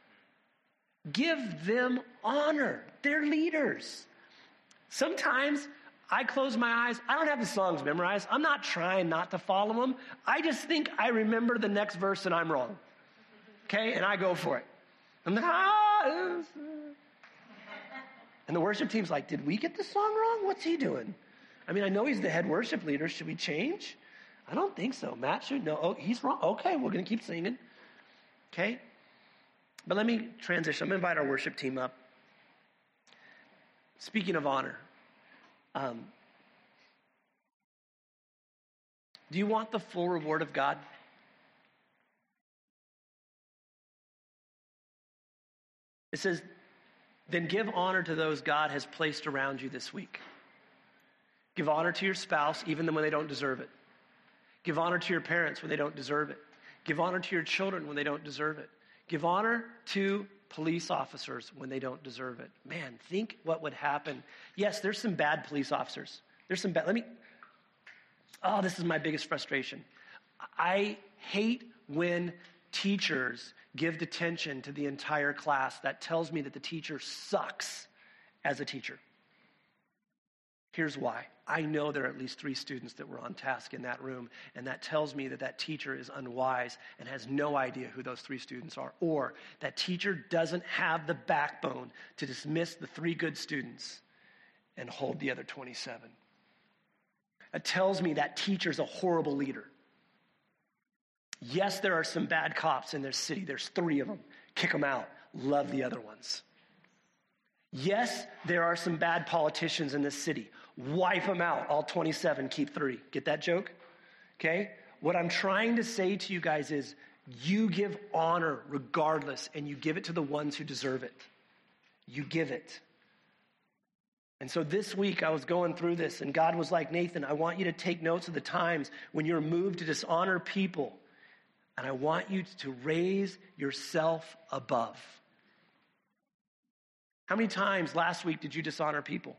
Give them honor. They're leaders. Sometimes I close my eyes. I don't have the songs memorized. I'm not trying not to follow them. I just think I remember the next verse and I'm wrong. Okay? And I go for it. I'm like, and the worship team's like, did we get the song wrong? What's he doing? I mean, I know he's the head worship leader. Should we change? I don't think so. Matt should know. Oh, he's wrong. Okay, we're going to keep singing. Okay? But let me transition. I'm going to invite our worship team up. Speaking of honor, do you want the full reward of God? It says, then give honor to those God has placed around you this week. Give honor to your spouse, even when they don't deserve it. Give honor to your parents when they don't deserve it. Give honor to your children when they don't deserve it. Give honor to police officers when they don't deserve it. Man, think what would happen. Yes, there's some bad police officers. There's some bad, this is my biggest frustration. I hate when teachers give detention to the entire class. That tells me that the teacher sucks as a teacher. Here's why. I know there are at least 3 students that were on task in that room, and that tells me that that teacher is unwise and has no idea who those 3 students are, or that teacher doesn't have the backbone to dismiss the 3 good students and hold the other 27. It tells me that teacher's a horrible leader. Yes, there are some bad cops in this city. There's 3 of them. Kick them out. Love the other ones. Yes, there are some bad politicians in this city. Wipe them out. All 27, keep 3. Get that joke? Okay? What I'm trying to say to you guys is, you give honor regardless, and you give it to the ones who deserve it. You give it. And so this week I was going through this, and God was like, Nathan, I want you to take notes of the times when you're moved to dishonor people. And I want you to raise yourself above. How many times last week did you dishonor people?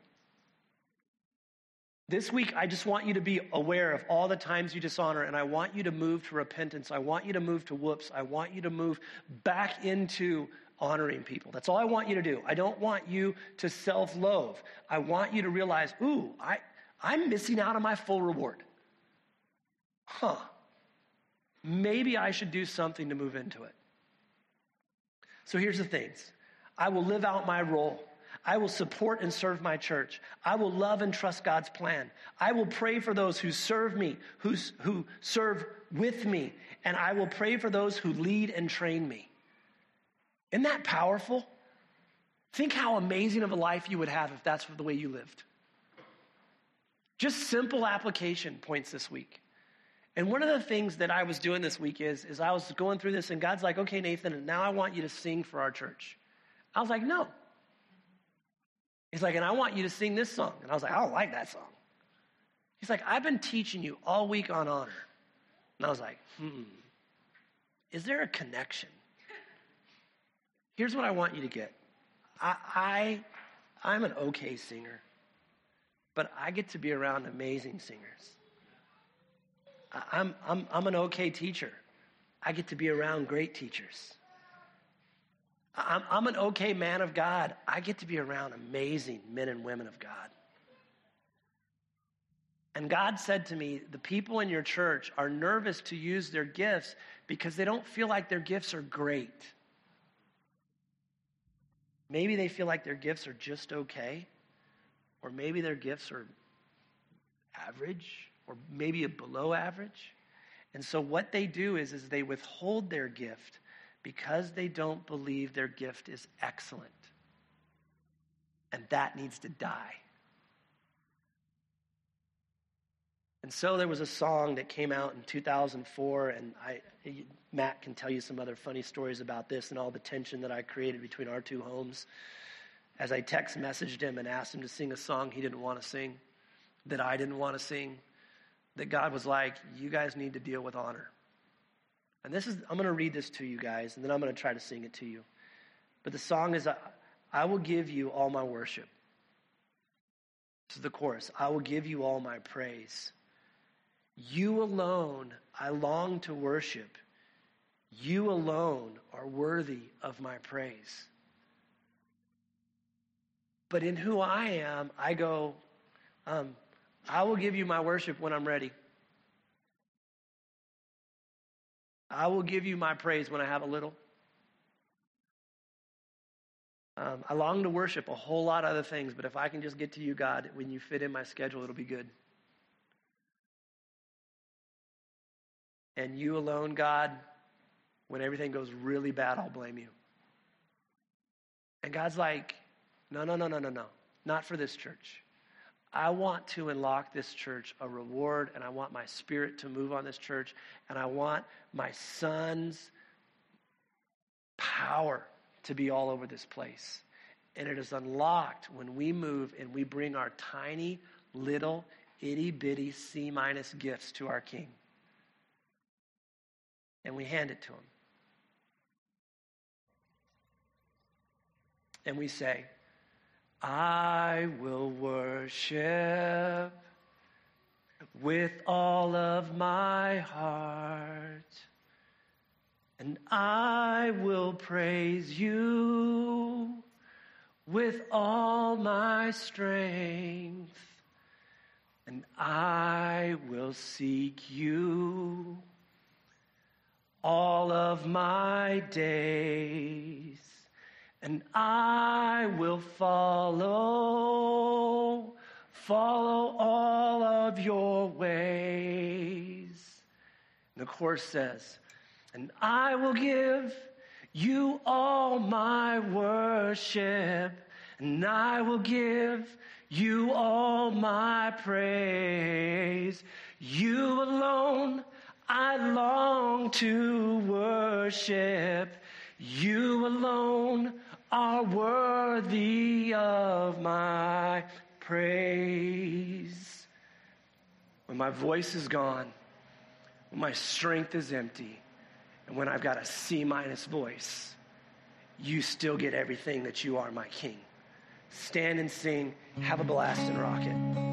This week, I just want you to be aware of all the times you dishonor, and I want you to move to repentance. I want you to move to whoops. I want you to move back into honoring people. That's all I want you to do. I don't want you to self-loathe. I want you to realize, I'm missing out on my full reward. Maybe I should do something to move into it. So here's the things. I will live out my role. I will support and serve my church. I will love and trust God's plan. I will pray for those who serve me, who serve with me, and I will pray for those who lead and train me. Isn't that powerful? Think how amazing of a life you would have if that's the way you lived. Just simple application points this week. And one of the things that I was doing this week is I was going through this, and God's like, okay, Nathan, now I want you to sing for our church. I was like, no. He's like, and I want you to sing this song. And I was like, I don't like that song. He's like, I've been teaching you all week on honor. And I was like, is there a connection? Here's what I want you to get. I'm an okay singer, but I get to be around amazing singers. I'm an okay teacher. I get to be around great teachers. I'm an okay man of God. I get to be around amazing men and women of God. And God said to me, the people in your church are nervous to use their gifts because they don't feel like their gifts are great. Maybe they feel like their gifts are just okay, or maybe their gifts are average, or maybe below average. And so what they do is they withhold their gift because they don't believe their gift is excellent. And that needs to die. And so there was a song that came out in 2004, and Matt can tell you some other funny stories about this and all the tension that I created between our two homes. As I text messaged him and asked him to sing a song he didn't want to sing, that I didn't want to sing, that God was like, you guys need to deal with honor. And I'm going to read this to you guys, and then I'm going to try to sing it to you. But the song is, I will give you all my worship. This is the chorus. I will give you all my praise. You alone I long to worship. You alone are worthy of my praise. But in who I am, I go, I will give you my worship when I'm ready. I will give you my praise when I have a little. I long to worship a whole lot of other things, but if I can just get to you, God, when you fit in my schedule, it'll be good. And you alone, God, when everything goes really bad, I'll blame you. And God's like, no, not for this church. I want to unlock this church a reward, and I want my spirit to move on this church, and I want my son's power to be all over this place. And it is unlocked when we move and we bring our tiny, little, itty-bitty C- gifts to our King. And we hand it to him. And we say, I will worship with all of my heart, and I will praise you with all my strength, and I will seek you all of my days, and I will follow all of your ways. And the chorus says, and I will give you all my worship, and I will give you all my praise. You alone I long to worship. You alone are worthy of my praise. When my voice is gone, when my strength is empty, and when I've got a C- voice, you still get everything that you are, my King. Stand and sing, have a blast, and rock it.